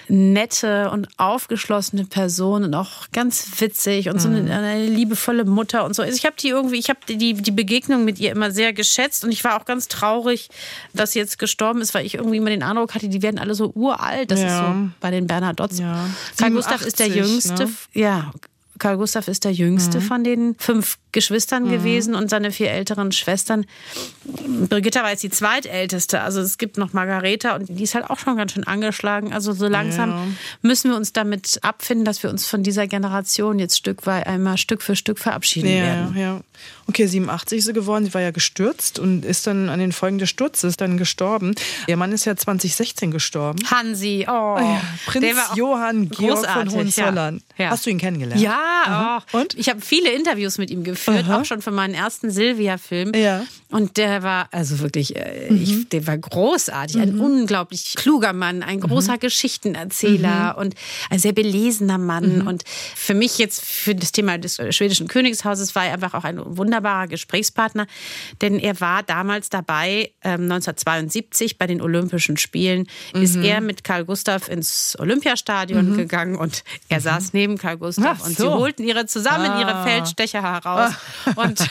nette und aufgeschlossene Person und auch ganz witzig und so eine, eine liebevolle Mutter und so. Also ich habe die irgendwie, ich habe die, die Begegnung mit ihr immer sehr geschätzt und ich war auch ganz traurig, dass sie jetzt gestorben ist, weil ich irgendwie immer den Eindruck hatte, die werden alle so uralt. Das ja. ist so bei den Bernadotts. Ja. Karl Gustav ist der Jüngste. Ne? Ja, Karl Gustav ist der Jüngste mhm. von den fünf Geschwistern mhm. gewesen und seine vier älteren Schwestern. Brigitta war jetzt die zweitälteste. Also es gibt noch Margareta und die ist halt auch schon ganz schön angeschlagen. Also so langsam ja. müssen wir uns damit abfinden, dass wir uns von dieser Generation jetzt Stück weit einmal Stück für Stück verabschieden ja, werden. Ja. Okay, siebenundachtzig ist sie geworden. Sie war ja gestürzt und ist dann an den Folgen des Sturzes dann gestorben. Ihr Mann ist ja zwanzig sechzehn gestorben. Hansi, oh. Ja, Prinz Johann Georg von Hohenzollern. Ja. Ja. Hast du ihn kennengelernt? Ja, oh. Und? Ich habe viele Interviews mit ihm geführt, Aha. auch schon für meinen ersten Silvia-Film. Ja. Und der war also wirklich, äh, mhm. ich, der war großartig. Ein mhm. unglaublich kluger Mann, ein großer mhm. Geschichtenerzähler mhm. und ein sehr belesener Mann. Mhm. Und für mich jetzt, für das Thema des schwedischen Königshauses, war er einfach auch ein wunderbarer Gesprächspartner. Denn er war damals dabei, ähm, neunzehnhundertzweiundsiebzig bei den Olympischen Spielen, mhm. ist er mit Karl Gustav ins Olympiastadion mhm. gegangen und er mhm. saß neben Karl Gustav Ach und so. sie holten ihre zusammen ah. ihre Feldstecher heraus ah. und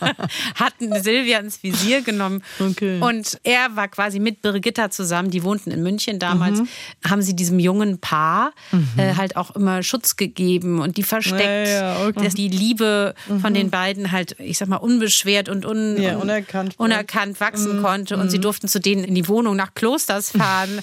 hatten Silvia ins Visier genommen. Okay. Und er war quasi mit Brigitta zusammen, die wohnten in München damals, mhm. haben sie diesem jungen Paar mhm. äh, halt auch immer Schutz gegeben und die versteckt, ja, ja, okay. dass die Liebe mhm. von den beiden halt, ich sag mal, unbeschwert und un, ja, unerkannt, unerkannt wachsen mhm. konnte und mhm. sie durften zu denen in die Wohnung nach Klosters fahren.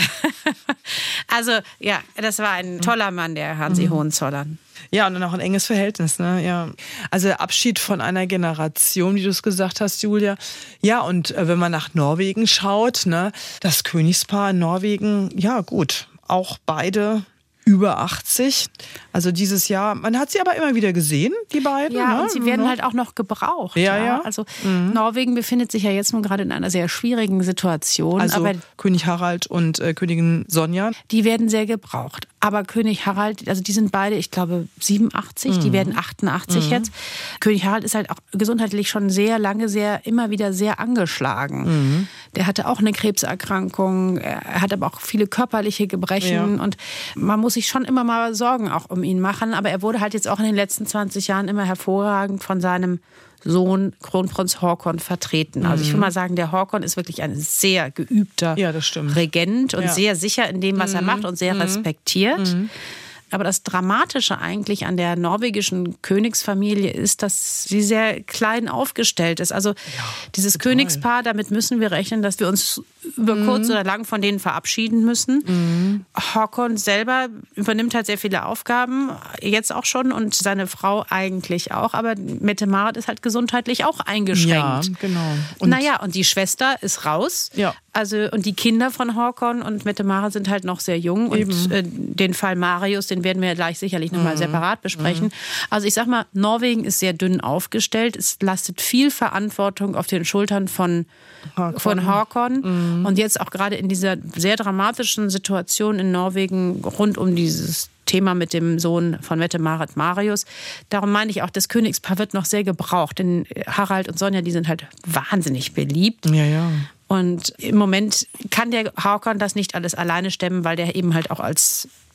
Also ja, das war ein toller Mann, der Hansi mhm. Hohenzollern. Ja, und dann auch ein enges Verhältnis, ne? Ja. Also der Abschied von einer Generation, wie du es gesagt hast, Julia. Ja, und äh, wenn man nach Norwegen schaut, ne, das Königspaar in Norwegen, ja gut, auch beide über achtzig. Also dieses Jahr, man hat sie aber immer wieder gesehen, die beiden. Ja, ne? und sie werden halt auch noch gebraucht. Ja, ja. ja. Also mhm. Norwegen befindet sich ja jetzt nun gerade in einer sehr schwierigen Situation. Also aber König Harald und äh, Königin Sonja. Die werden sehr gebraucht. Aber König Harald, also die sind beide, ich glaube, siebenundachtzig, mhm. die werden achtundachtzig mhm. jetzt. König Harald ist halt auch gesundheitlich schon sehr lange, sehr, immer wieder sehr angeschlagen. Mhm. Der hatte auch eine Krebserkrankung, er hat aber auch viele körperliche Gebrechen ja. und man muss sich schon immer mal Sorgen auch um ihn machen. Aber er wurde halt jetzt auch in den letzten zwanzig Jahren immer hervorragend von seinem Sohn Kronprinz Haakon vertreten. Also ich würde mal sagen, der Haakon ist wirklich ein sehr geübter ja, das stimmt. Regent und ja. sehr sicher in dem, was mhm. er macht und sehr mhm. respektiert. Mhm. Aber das Dramatische eigentlich an der norwegischen Königsfamilie ist, dass sie sehr klein aufgestellt ist. Also ja, dieses total. Königspaar, damit müssen wir rechnen, dass wir uns über mhm. kurz oder lang von denen verabschieden müssen. Mhm. Haakon selber übernimmt halt sehr viele Aufgaben, jetzt auch schon, und seine Frau eigentlich auch. Aber Mette-Marit ist halt gesundheitlich auch eingeschränkt. Ja, genau. Und naja, und die Schwester ist raus. Ja. Also, und die Kinder von Haakon und Mette-Marit sind halt noch sehr jung. Eben. Und äh, den Fall Marius, den werden wir gleich sicherlich nochmal mhm. separat besprechen. Mhm. Also ich sag mal, Norwegen ist sehr dünn aufgestellt. Es lastet viel Verantwortung auf den Schultern von Haakon. Von Haakon. Mhm. Und jetzt auch gerade in dieser sehr dramatischen Situation in Norwegen rund um dieses Thema mit dem Sohn von Mette-Marit, Marius. Darum meine ich auch, das Königspaar wird noch sehr gebraucht. Denn Harald und Sonja, die sind halt wahnsinnig beliebt. Ja, ja. Und im Moment kann der Haakon das nicht alles alleine stemmen, weil der eben halt auch als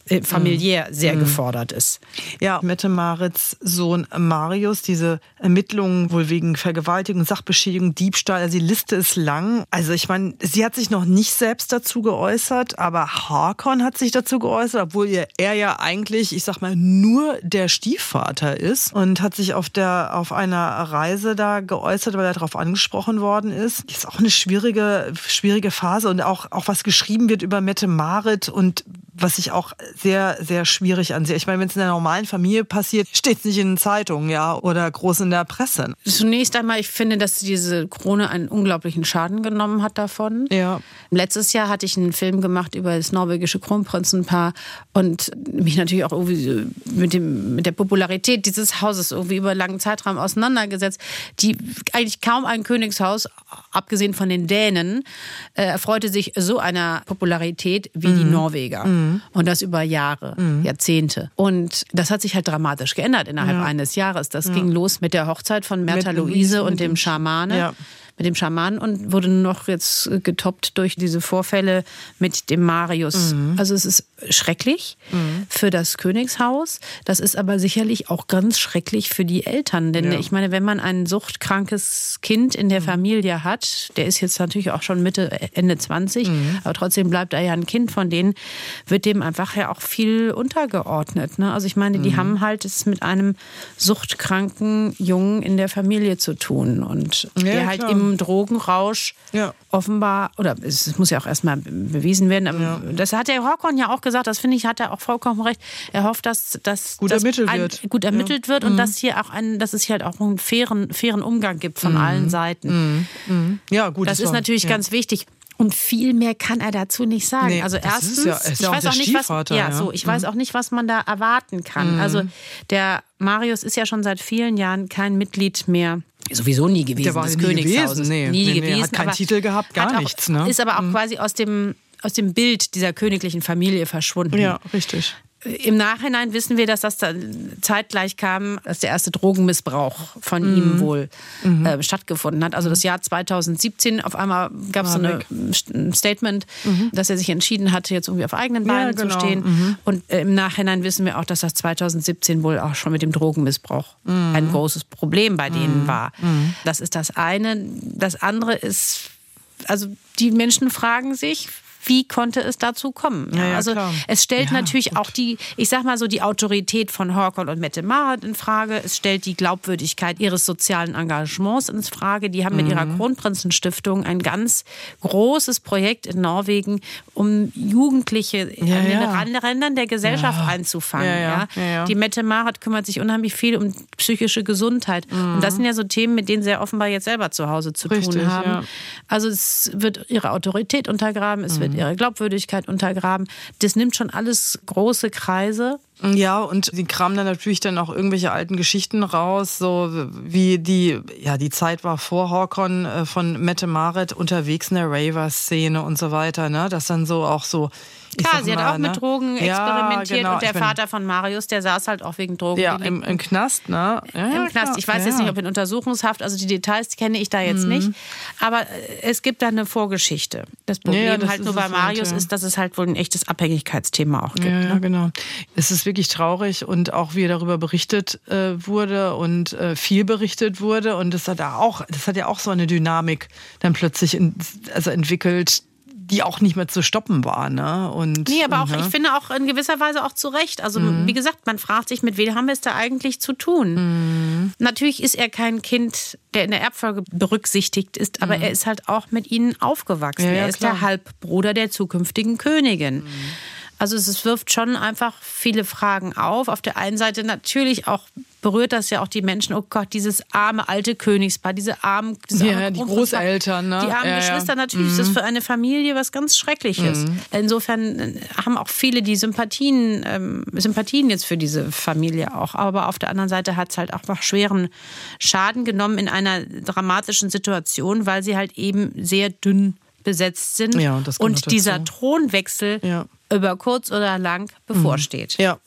äh, familiär sehr mhm. gefordert ist. Ja, Mette-Marits Sohn Marius, diese Ermittlungen wohl wegen Vergewaltigung, Sachbeschädigung, Diebstahl, also die Liste ist lang. Also ich meine, sie hat sich noch nicht selbst dazu geäußert, aber Håkon hat sich dazu geäußert, obwohl er ja eigentlich, ich sag mal, nur der Stiefvater ist und hat sich auf der auf einer Reise da geäußert, weil er darauf angesprochen worden ist. Das ist auch eine schwierige, schwierige Phase und auch, auch was geschrieben wird über Mette-Marit und was ich auch sehr, sehr schwierig ansehe. Ich meine, wenn es in einer normalen Familie passiert, steht es nicht in den Zeitungen, ja, oder groß in der Presse. Zunächst einmal, ich finde, dass diese Krone einen unglaublichen Schaden genommen hat davon. Ja. Letztes Jahr hatte ich einen Film gemacht über das norwegische Kronprinzenpaar und mich natürlich auch irgendwie mit dem, mit der Popularität dieses Hauses irgendwie über einen langen Zeitraum auseinandergesetzt, die eigentlich kaum ein Königshaus, abgesehen von den Dänen, äh, erfreute sich so einer Popularität wie mhm. die Norweger. Mhm. Und das über Jahre, mhm. Jahrzehnte. Und das hat sich halt dramatisch geändert innerhalb ja. eines Jahres. Das ja. ging los mit der Hochzeit von Märtha Louise und dem Schamane. Ja. mit dem Schamanen und wurde noch jetzt getoppt durch diese Vorfälle mit dem Marius. Mhm. Also es ist schrecklich mhm. für das Königshaus. Das ist aber sicherlich auch ganz schrecklich für die Eltern. Denn ja. ich meine, wenn man ein suchtkrankes Kind in der Familie hat, der ist jetzt natürlich auch schon Mitte, Ende zwanzig, mhm. aber trotzdem bleibt er ja ein Kind von denen, wird dem einfach ja auch viel untergeordnet. Ne? Also ich meine, die mhm. haben halt es mit einem suchtkranken Jungen in der Familie zu tun und ja, der halt klar. im Drogenrausch ja. offenbar, oder es muss ja auch erstmal bewiesen werden, aber ja. das hat der Håkon ja auch gesagt, das finde ich, hat er auch vollkommen recht. Er hofft, dass, dass gut dass ermittelt ein, wird. Gut ermittelt ja. wird und mhm. dass hier auch ein, dass es hier halt auch einen fairen, fairen Umgang gibt von mhm. allen Seiten. Mhm. Ja, gut. Das, das ist war, natürlich ja. ganz wichtig. Und viel mehr kann er dazu nicht sagen. Nee, also erstens, ja, ist ja ich weiß auch nicht, was, ja, ja. So, ich mhm. weiß auch nicht, was man da erwarten kann. Mhm. Also der Marius ist ja schon seit vielen Jahren kein Mitglied mehr. Sowieso nie gewesen der war des nie Königshauses. Gewesen. Nee, nie nee, gewesen. Nee, hat keinen Titel gehabt, gar auch, nichts. Ne? Ist aber auch mhm. quasi aus dem, aus dem Bild dieser königlichen Familie verschwunden. Ja, richtig. Im Nachhinein wissen wir, dass das dann zeitgleich kam, dass der erste Drogenmissbrauch von mhm. ihm wohl mhm. äh, stattgefunden hat. Also das Jahr zweitausendsiebzehn, auf einmal gab es so eine, ein Statement, mhm. dass er sich entschieden hatte, jetzt irgendwie auf eigenen Beinen ja, genau. zu stehen. Mhm. Und äh, im Nachhinein wissen wir auch, dass das zweitausendsiebzehn wohl auch schon mit dem Drogenmissbrauch mhm. ein großes Problem bei denen mhm. war. Mhm. Das ist das eine. Das andere ist, also die Menschen fragen sich, wie konnte es dazu kommen? Ja, ja, also klar. Es stellt ja, natürlich gut. auch die, ich sag mal so, die Autorität von Håkon und Mette-Marit in Frage. Es stellt die Glaubwürdigkeit ihres sozialen Engagements in Frage. Die haben mit mhm. ihrer Kronprinzenstiftung ein ganz großes Projekt in Norwegen, um Jugendliche ja, an ja. den Rändern der Gesellschaft ja. einzufangen. Ja, ja. Ja. Ja, ja. Die Mette-Marit kümmert sich unheimlich viel um psychische Gesundheit. Mhm. Und das sind ja so Themen, mit denen sie ja offenbar jetzt selber zu Hause zu Richtig, tun haben. Ja. Also es wird ihre Autorität untergraben, es mhm. wird ihre Glaubwürdigkeit untergraben. Das nimmt schon alles große Kreise. Ja, und sie kramen dann natürlich dann auch irgendwelche alten Geschichten raus, so wie die, ja, die Zeit war vor Håkon äh, von Mette-Marit unterwegs in der Raver-Szene und so weiter, ne? Das dann so auch so. Klar, sie mal, hat auch ne? mit Drogen experimentiert ja, genau. und der ich Vater von Marius, der saß halt auch wegen Drogen. Ja, im, im Knast, ne? Ja, Im Knast. klar. Ich weiß ja. jetzt nicht, ob in Untersuchungshaft, also die Details kenne ich da jetzt mhm. nicht. Aber es gibt da eine Vorgeschichte. Das Problem ja, das halt nur bei Marius halt, ja. ist, dass es halt wohl ein echtes Abhängigkeitsthema auch gibt. Ja, ne? ja, genau. Es ist wirklich traurig und auch wie darüber berichtet äh, wurde und äh, viel berichtet wurde und das hat auch, das hat ja auch so eine Dynamik dann plötzlich in, also entwickelt, die auch nicht mehr zu stoppen war, ne? Und, nee, aber auch, ne? ich finde auch in gewisser Weise auch zu Recht. Also, mhm. wie gesagt, man fragt sich, mit wem haben wir es da eigentlich zu tun? Mhm. Natürlich ist er kein Kind, der in der Erbfolge berücksichtigt ist, aber mhm. er ist halt auch mit ihnen aufgewachsen. Ja, ja, er ist klar. der Halbbruder der zukünftigen Königin. Mhm. Also es wirft schon einfach viele Fragen auf. Auf der einen Seite natürlich auch berührt das ja auch die Menschen. Oh Gott, dieses arme alte Königspaar, diese armen, diese ja, arme die Großeltern, ne? Die armen ja, Geschwister, ja. natürlich mhm. ist das für eine Familie was ganz Schreckliches. Mhm. Insofern haben auch viele die Sympathien, ähm, Sympathien jetzt für diese Familie auch. Aber auf der anderen Seite hat es halt auch noch schweren Schaden genommen in einer dramatischen Situation, weil sie halt eben sehr dünn besetzt sind ja, das und dieser dazu. Thronwechsel ja. über kurz oder lang bevorsteht. Ja,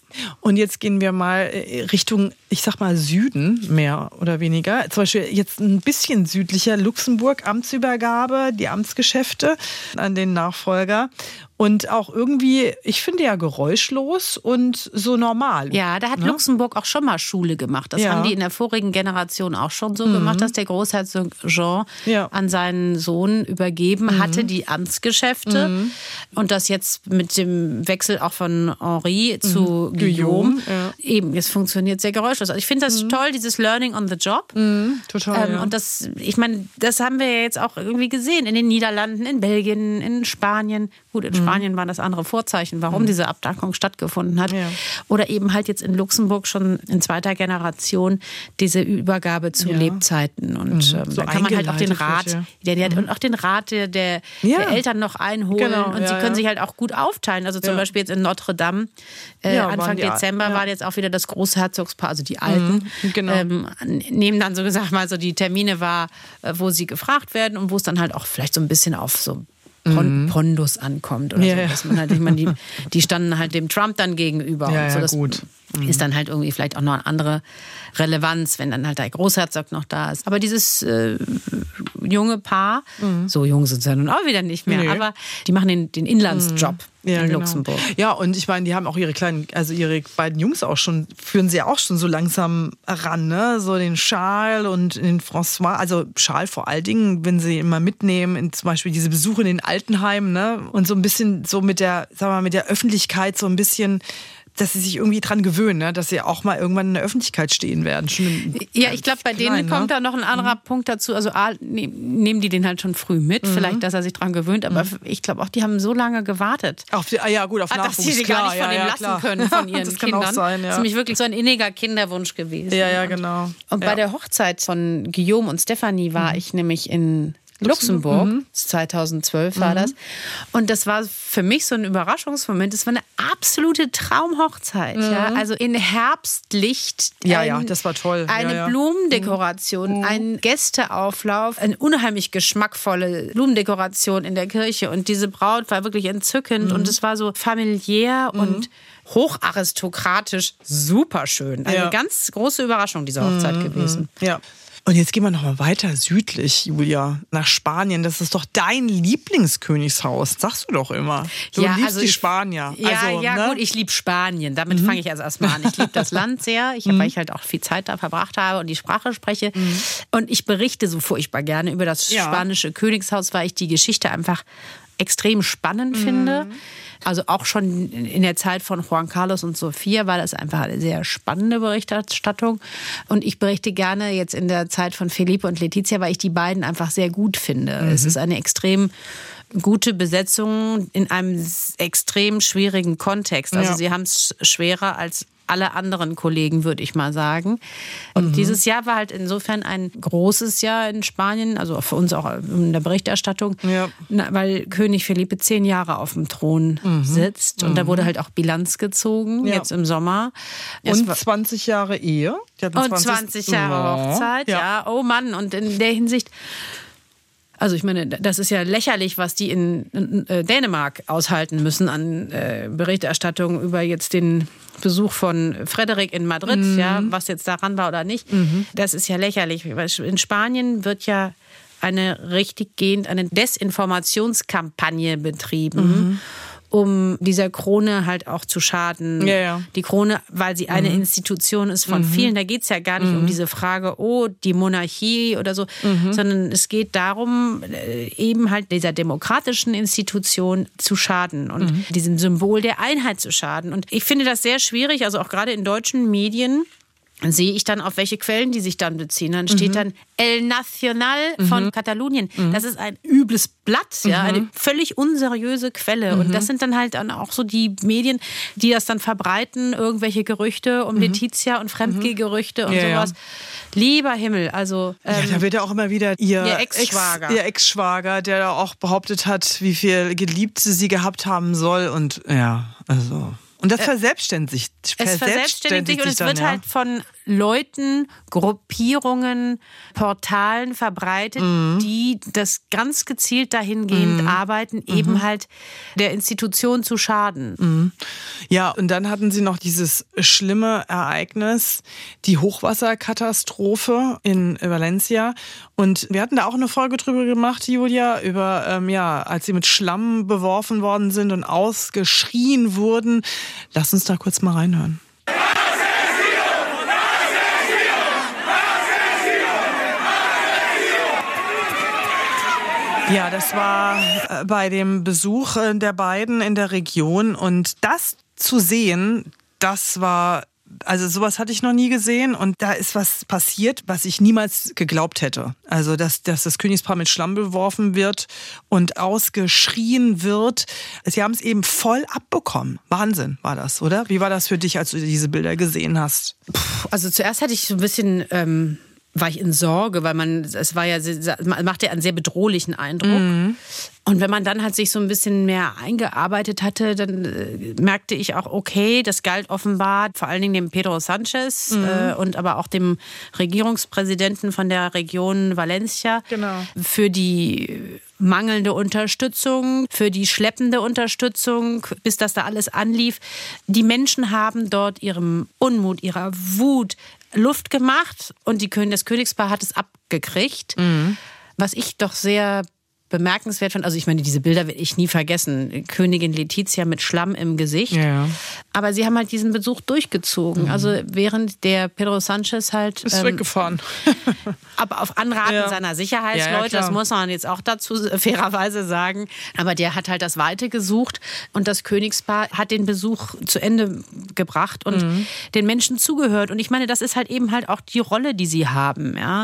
Und jetzt gehen wir mal Richtung, ich sag mal Süden, mehr oder weniger. Zum Beispiel jetzt ein bisschen südlicher, Luxemburg, Amtsübergabe, die Amtsgeschäfte an den Nachfolger. Und auch irgendwie, ich finde ja geräuschlos und so normal. Ja, da hat ne? Luxemburg auch schon mal Schule gemacht. Das ja. haben die in der vorigen Generation auch schon so mhm. gemacht, dass der Großherzog Jean ja. an seinen Sohn übergeben mhm. hatte, die Amtsgeschäfte. Mhm. Und das jetzt mit dem Wechsel auch von Henri mhm. zu Guillaume, Guillaume ja. eben, es funktioniert sehr geräuschlos. Also ich finde das mhm. toll, dieses Learning on the Job. Mhm. Total, ähm, ja. Und das, ich meine, das haben wir ja jetzt auch irgendwie gesehen in den Niederlanden, in Belgien, in Spanien. Gut, in Spanien Spanien waren das andere Vorzeichen, warum mhm. diese Abdankung stattgefunden hat. Ja. Oder eben halt jetzt in Luxemburg schon in zweiter Generation diese Übergabe zu ja. Lebzeiten. Und mhm. ähm, so da kann man halt auch den Rat, wird, ja. der, der, mhm. und auch den Rat der, der, ja. der Eltern noch einholen. Genau, und ja, sie können ja. sich halt auch gut aufteilen. Also zum ja. Beispiel jetzt in Notre Dame, äh, ja, Anfang Dezember ja. war jetzt auch wieder das Großherzogspaar, also die Alten, mhm. genau. ähm, nehmen dann so gesagt mal so die Termine wahr, wo sie gefragt werden und wo es dann halt auch vielleicht so ein bisschen auf so Pon- Pondus ankommt oder ja, so. Dass man halt, ich meine, die, die standen halt dem Trump dann gegenüber. Ja, und so, ja, das gut. ist dann halt irgendwie vielleicht auch noch eine andere Relevanz, wenn dann halt der Großherzog noch da ist. Aber dieses äh, junge Paar, mhm. so jung sind sie ja nun auch wieder nicht mehr, nee. aber die machen den, den Inlandsjob. Mhm. Ja, in genau. Luxemburg. Ja, und ich meine, die haben auch ihre kleinen, also ihre beiden Jungs auch schon, führen sie auch schon so langsam ran, ne? So den Charles und den François, also Charles vor allen Dingen, wenn sie immer mitnehmen, in zum Beispiel diese Besuche in den Altenheimen, ne? Und so ein bisschen so mit der, sagen wir mal, mit der Öffentlichkeit so ein bisschen, dass sie sich irgendwie dran gewöhnen, ne? Dass sie auch mal irgendwann in der Öffentlichkeit stehen werden. Schon ja, ich glaube, bei klein, denen ne? kommt da noch ein anderer mhm. Punkt dazu. Also A, nehmen die den halt schon früh mit, mhm. vielleicht, dass er sich dran gewöhnt. Aber mhm. ich glaube auch, die haben so lange gewartet. Auf die, ja, gut, auf Nachwuchs, dass sie sie klar, gar nicht von ja, dem ja, lassen klar. können, von ihren das kann Kindern. Auch sein, ja. Das ist nämlich wirklich so ein inniger Kinderwunsch gewesen. Ja, ja, genau. Und ja. bei der Hochzeit von Guillaume und Stephanie war mhm. ich nämlich in Luxemburg, mhm. zweitausendzwölf war mhm. das. Und das war für mich so ein Überraschungsmoment. Es war eine absolute Traumhochzeit. Mhm. Ja? Also in Herbstlicht. Ja, ein, ja, das war toll. Eine ja, ja. Blumendekoration, mhm. ein Gästeauflauf, eine unheimlich geschmackvolle Blumendekoration in der Kirche. Und diese Braut war wirklich entzückend. Mhm. Und es war so familiär mhm. und hocharistokratisch super schön. Eine ja. ganz große Überraschung, diese Hochzeit mhm. gewesen. Ja. Und jetzt gehen wir noch mal weiter südlich, Julia, nach Spanien. Das ist doch dein Lieblingskönigshaus, sagst du doch immer. Du ja, liebst also die ich, Spanier. Ja, also, ja ne? gut, ich liebe Spanien. Damit mhm. fange ich also erstmal an. Ich liebe das Land sehr, ich, mhm. weil ich halt auch viel Zeit da verbracht habe und die Sprache spreche. Mhm. Und ich berichte so furchtbar gerne über das ja. spanische Königshaus, weil ich die Geschichte einfach extrem spannend mhm. finde. Also auch schon in der Zeit von Juan Carlos und Sofia war das einfach eine sehr spannende Berichterstattung. Und ich berichte gerne jetzt in der Zeit von Felipe und Letizia, weil ich die beiden einfach sehr gut finde. Mhm. Es ist eine extrem gute Besetzung in einem extrem schwierigen Kontext. Also ja. sie haben es schwerer als alle anderen Kollegen, würde ich mal sagen. Und mhm. dieses Jahr war halt insofern ein großes Jahr in Spanien, also für uns auch in der Berichterstattung, ja. weil König Felipe zehn Jahre auf dem Thron mhm. sitzt. Und mhm. da wurde halt auch Bilanz gezogen, ja. jetzt im Sommer. Und war, zwanzig Jahre Ehe. Und zwanzig, zwanzig Jahre Hochzeit, ja. ja. Oh Mann, und in der Hinsicht... Also ich meine, das ist ja lächerlich, was die in, in äh, Dänemark aushalten müssen an äh, Berichterstattung über jetzt den Besuch von Frederik in Madrid, mhm. ja, was jetzt daran war oder nicht. Mhm. Das ist ja lächerlich. In Spanien wird ja eine richtig gehend eine Desinformationskampagne betrieben. Mhm. um dieser Krone halt auch zu schaden. Ja, ja. Die Krone, weil sie eine mhm. Institution ist von mhm. vielen. Da geht es ja gar nicht mhm. um diese Frage, oh, die Monarchie oder so, mhm. sondern es geht darum, eben halt dieser demokratischen Institution zu schaden und mhm. diesem Symbol der Einheit zu schaden. Und ich finde das sehr schwierig, also auch gerade in deutschen Medien, sehe ich dann, auf welche Quellen die sich dann beziehen. Dann steht mhm. dann El Nacional von mhm. Katalonien. Mhm. Das ist ein übles Blatt, ja, eine völlig unseriöse Quelle. Mhm. Und das sind dann halt dann auch so die Medien, die das dann verbreiten, irgendwelche Gerüchte um mhm. Letizia und Fremdgehgerüchte und ja, sowas. Ja. Lieber Himmel, also... Ähm, ja, da wird ja auch immer wieder ihr, ihr Ex-Schwager. Ex, ihr Ex-Schwager, der da auch behauptet hat, wie viel Geliebte sie gehabt haben soll. Und ja, also... Und das verselbstständigt sich. Es verselbstständigt sich und es wird halt von Leuten, Gruppierungen, Portalen verbreitet, mhm. die das ganz gezielt dahingehend mhm. arbeiten, mhm. eben halt der Institution zu schaden. Mhm. Ja, und dann hatten sie noch dieses schlimme Ereignis, die Hochwasserkatastrophe in Valencia. Und wir hatten da auch eine Folge drüber gemacht, Julia, über, ähm, ja, als sie mit Schlamm beworfen worden sind und ausgeschrien wurden. Lass uns da kurz mal reinhören. Ja, das war bei dem Besuch der beiden in der Region. Und das zu sehen, das war, also sowas hatte ich noch nie gesehen. Und da ist was passiert, was ich niemals geglaubt hätte. Also, dass, dass das Königspaar mit Schlamm beworfen wird und ausgeschrien wird. Sie haben es eben voll abbekommen. Wahnsinn war das, oder? Wie war das für dich, als du diese Bilder gesehen hast? Puh, also zuerst hatte ich so ein bisschen... Ähm war ich in Sorge, weil man, es war ja, man machte ja einen sehr bedrohlichen Eindruck. Mhm. Und wenn man dann halt sich so ein bisschen mehr eingearbeitet hatte, dann äh, merkte ich auch, okay, das galt offenbar vor allen Dingen dem Pedro Sanchez mhm. äh, und aber auch dem Regierungspräsidenten von der Region Valencia genau. für die mangelnde Unterstützung, für die schleppende Unterstützung, bis das da alles anlief. Die Menschen haben dort ihrem Unmut, ihrer Wut Luft gemacht und die, das Königspaar hat es abgekriegt. Mhm. Was ich doch sehr bemerkenswert fand, also ich meine, diese Bilder werde ich nie vergessen. Königin Letizia mit Schlamm im Gesicht. Ja. Aber sie haben halt diesen Besuch durchgezogen. Mhm. Also während der Pedro Sanchez halt... Ist ähm, weggefahren. aber auf Anraten ja. seiner Sicherheitsleute, ja, ja, das muss man jetzt auch dazu fairerweise sagen. Aber der hat halt das Weite gesucht und das Königspaar hat den Besuch zu Ende gebracht und mhm. den Menschen zugehört. Und ich meine, das ist halt eben halt auch die Rolle, die sie haben. Ja?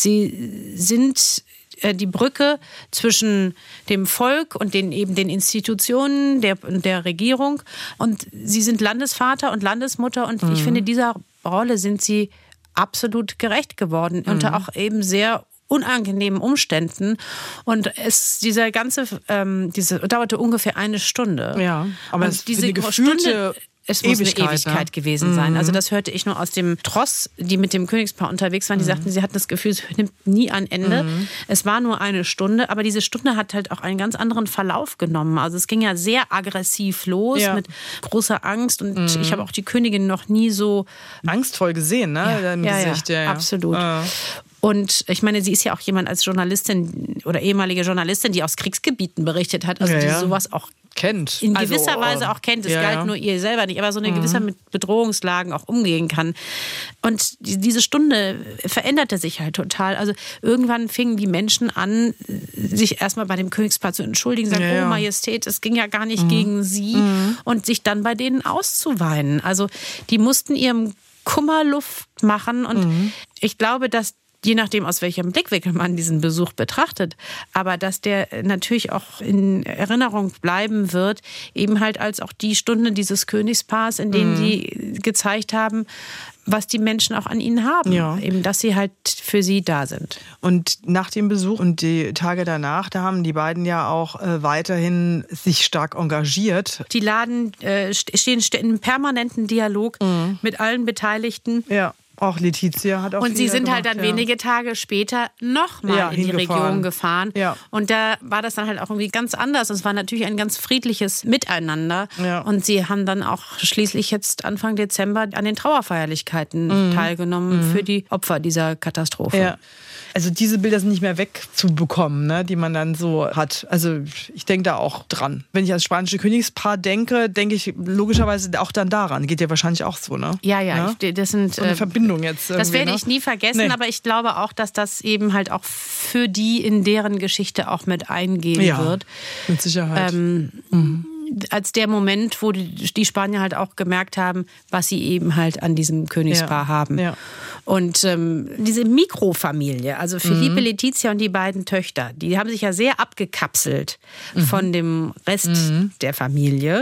Sie sind... die Brücke zwischen dem Volk und den eben den Institutionen der, der Regierung. Und sie sind Landesvater und Landesmutter. Und mhm. ich finde, dieser Rolle sind sie absolut gerecht geworden. Mhm. Unter auch eben sehr unangenehmen Umständen. Und es, dieser ganze, ähm, diese dauerte ungefähr eine Stunde. Ja, aber und es diese eine gefühlte Stunde, es muss Ewigkeit, eine Ewigkeit ne? gewesen sein. Mhm. Also das hörte ich nur aus dem Tross, die mit dem Königspaar unterwegs waren. Die mhm. sagten, sie hatten das Gefühl, es nimmt nie ein Ende. Mhm. Es war nur eine Stunde, aber diese Stunde hat halt auch einen ganz anderen Verlauf genommen. Also es ging ja sehr aggressiv los, ja. mit großer Angst. Und mhm. ich habe auch die Königin noch nie so... angstvoll gesehen, ne? Ja, Im ja, Gesicht. ja, Ja, ja. absolut. Ja. Und ich meine, sie ist ja auch jemand als Journalistin oder ehemalige Journalistin, die aus Kriegsgebieten berichtet hat, also ja, die ja. sowas auch kennt. in gewisser also, Weise auch kennt. Es ja, galt ja. nur ihr selber nicht, aber so eine mhm. gewisser mit Bedrohungslagen auch umgehen kann. Und die, diese Stunde veränderte sich halt total. Also irgendwann fingen die Menschen an, sich erstmal bei dem Königspaar zu entschuldigen, sagen, ja, ja. oh Majestät, es ging ja gar nicht mhm. gegen sie mhm. und sich dann bei denen auszuweinen. Also die mussten ihrem Kummer Luft machen und mhm. ich glaube, dass je nachdem, aus welchem Blickwinkel man diesen Besuch betrachtet, aber dass der natürlich auch in Erinnerung bleiben wird, eben halt als auch die Stunde dieses Königspaars, in denen mhm. die gezeigt haben, was die Menschen auch an ihnen haben. Ja. Eben, dass sie halt für sie da sind. Und nach dem Besuch und die Tage danach, da haben die beiden ja auch äh, weiterhin sich stark engagiert. Die Laden äh, stehen in permanenten Dialog mhm. mit allen Beteiligten. Ja. Auch Letizia hat auch Und sie sind gemacht, halt dann ja. wenige Tage später nochmal ja, in die Region gefahren. Ja. Und da war das dann halt auch irgendwie ganz anders. Es war natürlich ein ganz friedliches Miteinander. Ja. Und sie haben dann auch schließlich jetzt Anfang Dezember an den Trauerfeierlichkeiten mhm. teilgenommen mhm. für die Opfer dieser Katastrophe. Ja. Also diese Bilder sind nicht mehr wegzubekommen, ne, die man dann so hat. Also ich denke da auch dran. Wenn ich ans spanische Königspaar denke, denke ich logischerweise auch dann daran. Geht ja wahrscheinlich auch so, ne? Ja, ja. ja? Ich, das sind so eine Verbindung jetzt. Das werde ne? ich nie vergessen, nee. aber ich glaube auch, dass das eben halt auch für die in deren Geschichte auch mit eingehen ja, wird. Mit Sicherheit. Ähm, mhm. Als der Moment, wo die, die Spanier halt auch gemerkt haben, was sie eben halt an diesem Königspaar ja. haben. Ja. Und ähm, diese Mikrofamilie, also Felipe, mhm. Letizia und die beiden Töchter, die haben sich ja sehr abgekapselt mhm. von dem Rest mhm. der Familie.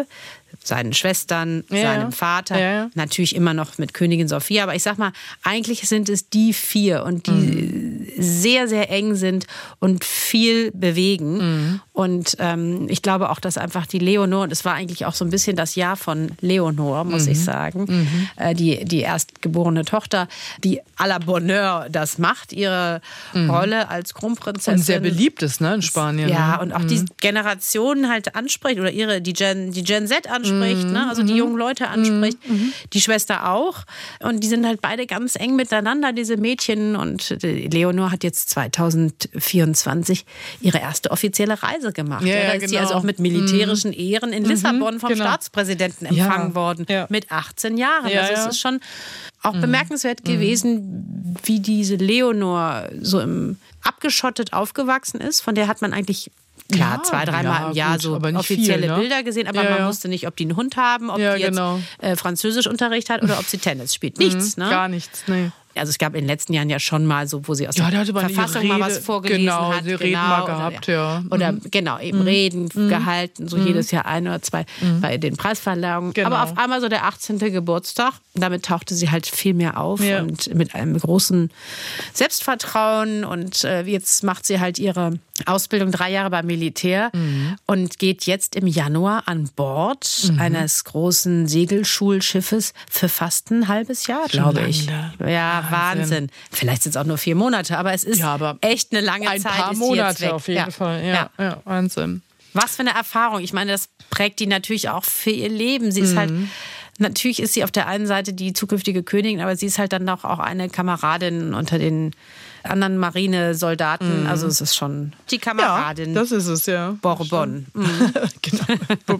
seinen Schwestern, Ja, seinem ja. Vater, Ja, ja. natürlich immer noch mit Königin Sophia. Aber ich sag mal, eigentlich sind es die vier und die mhm. sehr, sehr eng sind und viel bewegen. Mhm. Und ähm, ich glaube auch, dass einfach die Leonor, und es war eigentlich auch so ein bisschen das Jahr von Leonor, muss Mhm. ich sagen, Mhm. äh, die, die erstgeborene Tochter, die à la Bonheur das macht, ihre Mhm. Rolle als Kronprinzessin. Und sehr beliebt ist, ne, in Spanien. Ja, ne? und auch Mhm. die Generationen halt anspricht oder ihre, die Gen, die Gen Z anspricht, Mhm. ne? Also die jungen Leute anspricht, Mhm. die Schwester auch. Und die sind halt beide ganz eng miteinander, diese Mädchen. Und die Leonor hat jetzt zwanzig vierundzwanzig ihre erste offizielle Reise gemacht. Ja, Ja, da ja, ist sie genau. also auch mit militärischen Mhm. Ehren in Mhm, Lissabon vom genau. Staatspräsidenten empfangen Ja. worden. Ja. Mit achtzehn Jahren. Ja, also ja. es ist schon auch bemerkenswert gewesen, wie diese Leonor so im abgeschottet aufgewachsen ist. Von der hat man eigentlich klar Ja, zwei, dreimal ja, im Jahr gut, so aber nicht offizielle viel, ne? Bilder gesehen, aber Ja, man ja. wusste nicht, ob die einen Hund haben, ob Ja, die jetzt genau. äh, Französischunterricht hat oder ob sie Tennis spielt. Nichts, Mhm. ne? Gar nichts, nee. Also es gab in den letzten Jahren ja schon mal so, wo sie aus Ja, da der hatte man ihre Verfassung mal was Rede- vorgelesen genau, hat. die Reden mal gehabt, ja. Oder Mhm. genau, eben Mhm. Reden Mhm. gehalten, so Mhm. jedes Jahr ein oder zwei bei den Preisverleihungen. Genau. Aber auf einmal so der achtzehnte Geburtstag, damit tauchte sie halt viel mehr auf Ja. und mit einem großen Selbstvertrauen. Und äh, jetzt macht sie halt ihre Ausbildung drei Jahre beim Militär Mhm. und geht jetzt im Januar an Bord Mhm. eines großen Segelschulschiffes für fast ein halbes Jahr, glaube lange, ich. ne? Ja, Wahnsinn. Wahnsinn. Vielleicht sind es auch nur vier Monate, aber es ist Ja, aber echt eine lange Ein Zeit. paar ist die jetzt Monate weg. auf jeden ja. Fall. Ja, ja. Wahnsinn. Was für eine Erfahrung. Ich meine, das prägt die natürlich auch für ihr Leben. Sie ist Mhm. halt, natürlich ist sie auf der einen Seite die zukünftige Königin, aber sie ist halt dann auch auch eine Kameradin unter den anderen Marinesoldaten. Mhm. Also es ist schon die Kameradin. Ja, das ist es, ja. Bourbon. Mhm. Genau.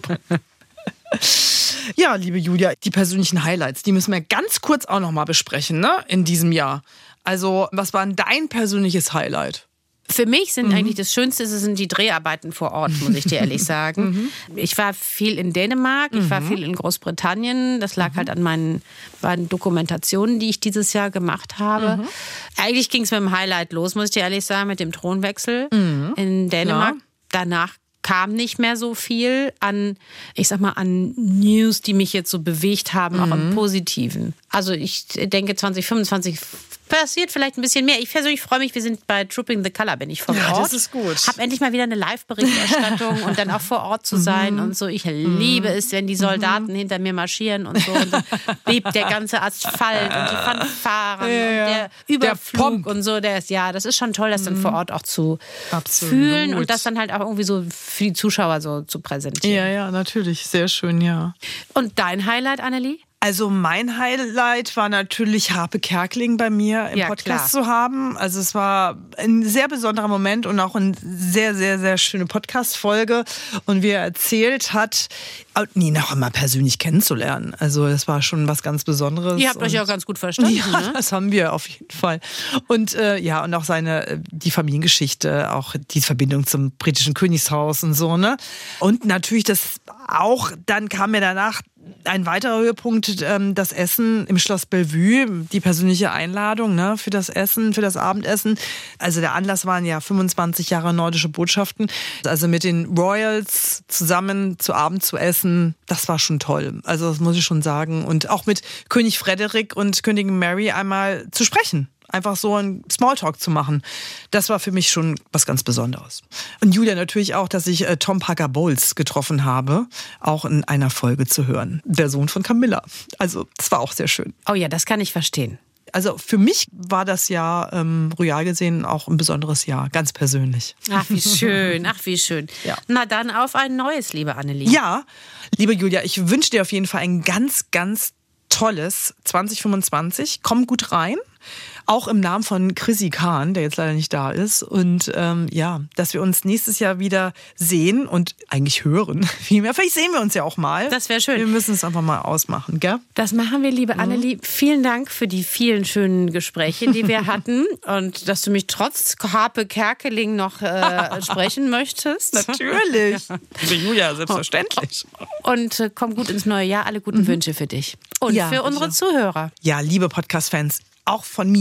Ja, liebe Julia, die persönlichen Highlights, die müssen wir ganz kurz auch noch mal besprechen, ne, in diesem Jahr. Also, was war denn dein persönliches Highlight? Für mich sind Mhm. eigentlich das Schönste sind die Dreharbeiten vor Ort, muss ich dir ehrlich sagen. Ich war viel in Dänemark, ich war Mhm. viel in Großbritannien. Das lag halt an meinen beiden Dokumentationen, die ich dieses Jahr gemacht habe. Mhm. Eigentlich ging es mit dem Highlight los, muss ich dir ehrlich sagen, mit dem Thronwechsel Mhm. in Dänemark. Klar. Danach kam nicht mehr so viel an, ich sag mal, an News, die mich jetzt so bewegt haben, auch im Positiven. Also ich denke, zwanzig fünfundzwanzig passiert vielleicht ein bisschen mehr. Ich persönlich freue mich, wir sind bei Trooping the Colour, bin ich vor Ja, Ort. das ist gut. Hab endlich mal wieder eine Live-Berichterstattung und dann auch vor Ort zu sein und so. Ich liebe es, wenn die Soldaten hinter mir marschieren und so. Und dann bebt der ganze Asphalt und die Fanfaren Ja, ja. und der Überflug Der Pomp. und so. Der ist, ja, das ist schon toll, das dann vor Ort auch zu Absolut. fühlen und das dann halt auch irgendwie so für die Zuschauer so zu präsentieren. Ja, ja, natürlich. Sehr schön, ja. Und dein Highlight, Annelie? Also mein Highlight war natürlich Harpe Kerkeling bei mir im Ja, Podcast klar. zu haben. Also es war ein sehr besonderer Moment und auch eine sehr, sehr, sehr schöne Podcast-Folge. Und wie er erzählt hat, ihn auch immer persönlich kennenzulernen. Also das war schon was ganz Besonderes. Ihr habt euch Und- ja auch ganz gut verstanden. Ja, ne? das haben wir auf jeden Fall. Und äh, ja, und auch seine, äh, die Familiengeschichte, auch die Verbindung zum britischen Königshaus und so, ne? Und natürlich das auch, dann kam mir danach ein weiterer Höhepunkt, ähm, das Essen im Schloss Bellevue, die persönliche Einladung, ne, für das Essen, für das Abendessen. Also der Anlass waren ja fünfundzwanzig Jahre nordische Botschaften. Also mit den Royals zusammen zu Abend zu essen, das war schon toll. Also das muss ich schon sagen. Und auch mit König Frederik und Königin Mary einmal zu sprechen. Einfach so ein Smalltalk zu machen. Das war für mich schon was ganz Besonderes. Und Julia natürlich auch, dass ich äh, Tom Parker Bowles getroffen habe, auch in einer Folge zu hören. Der Sohn von Camilla. Also das war auch sehr schön. Oh ja, das kann ich verstehen. Also für mich war das Jahr ähm, royal gesehen auch ein besonderes Jahr, ganz persönlich. Ach, wie schön, ach, wie schön. Ja. Na dann auf ein neues, liebe Annelie. Ja, liebe Julia, ich wünsche dir auf jeden Fall ein ganz, ganz tolles zwanzig fünfundzwanzig. Komm gut rein. Auch im Namen von Chrissy Kahn, der jetzt leider nicht da ist. Und ähm, ja, dass wir uns nächstes Jahr wieder sehen und eigentlich hören. Vielmehr, vielleicht sehen wir uns ja auch mal. Das wäre schön. Wir müssen es einfach mal ausmachen, gell? Das machen wir, liebe Mhm. Annelie. Vielen Dank für die vielen schönen Gespräche, die wir hatten. Und dass du mich trotz Harpe Kerkeling noch äh, sprechen möchtest. Natürlich. Liebe Julia, selbstverständlich. Und äh, komm gut ins neue Jahr. Alle guten Wünsche für dich. Und Ja, für unsere bitte. Zuhörer. Ja, liebe Podcast-Fans, auch von mir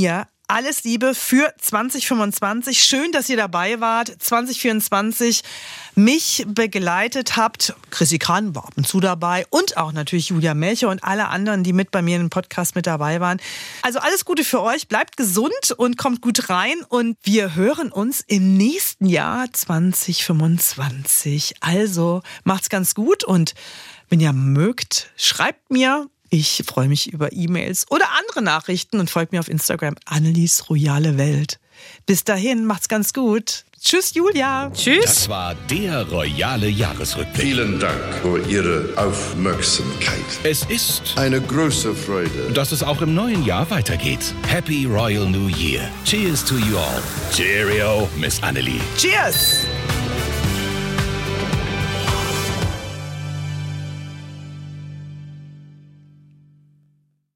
alles Liebe für zwanzig fünfundzwanzig. Schön, dass ihr dabei wart. zwanzig vierundzwanzig mich begleitet habt. Chrissy Kran war ab und zu dabei und auch natürlich Julia Melcher und alle anderen, die mit bei mir im Podcast mit dabei waren. Also alles Gute für euch. Bleibt gesund und kommt gut rein. Und wir hören uns im nächsten Jahr zwanzig fünfundzwanzig. Also macht's ganz gut und wenn ihr mögt, schreibt mir. Ich freue mich über E-Mails oder andere Nachrichten und folgt mir auf Instagram, Annelies Royale Welt. Bis dahin, macht's ganz gut. Tschüss, Julia. Tschüss. Das war der Royale Jahresrückblick. Vielen Dank für Ihre Aufmerksamkeit. Es ist, Eine große Freude. dass es auch im neuen Jahr weitergeht. Happy Royal New Year. Cheers to you all. Cheerio, Miss Annelie. Cheers.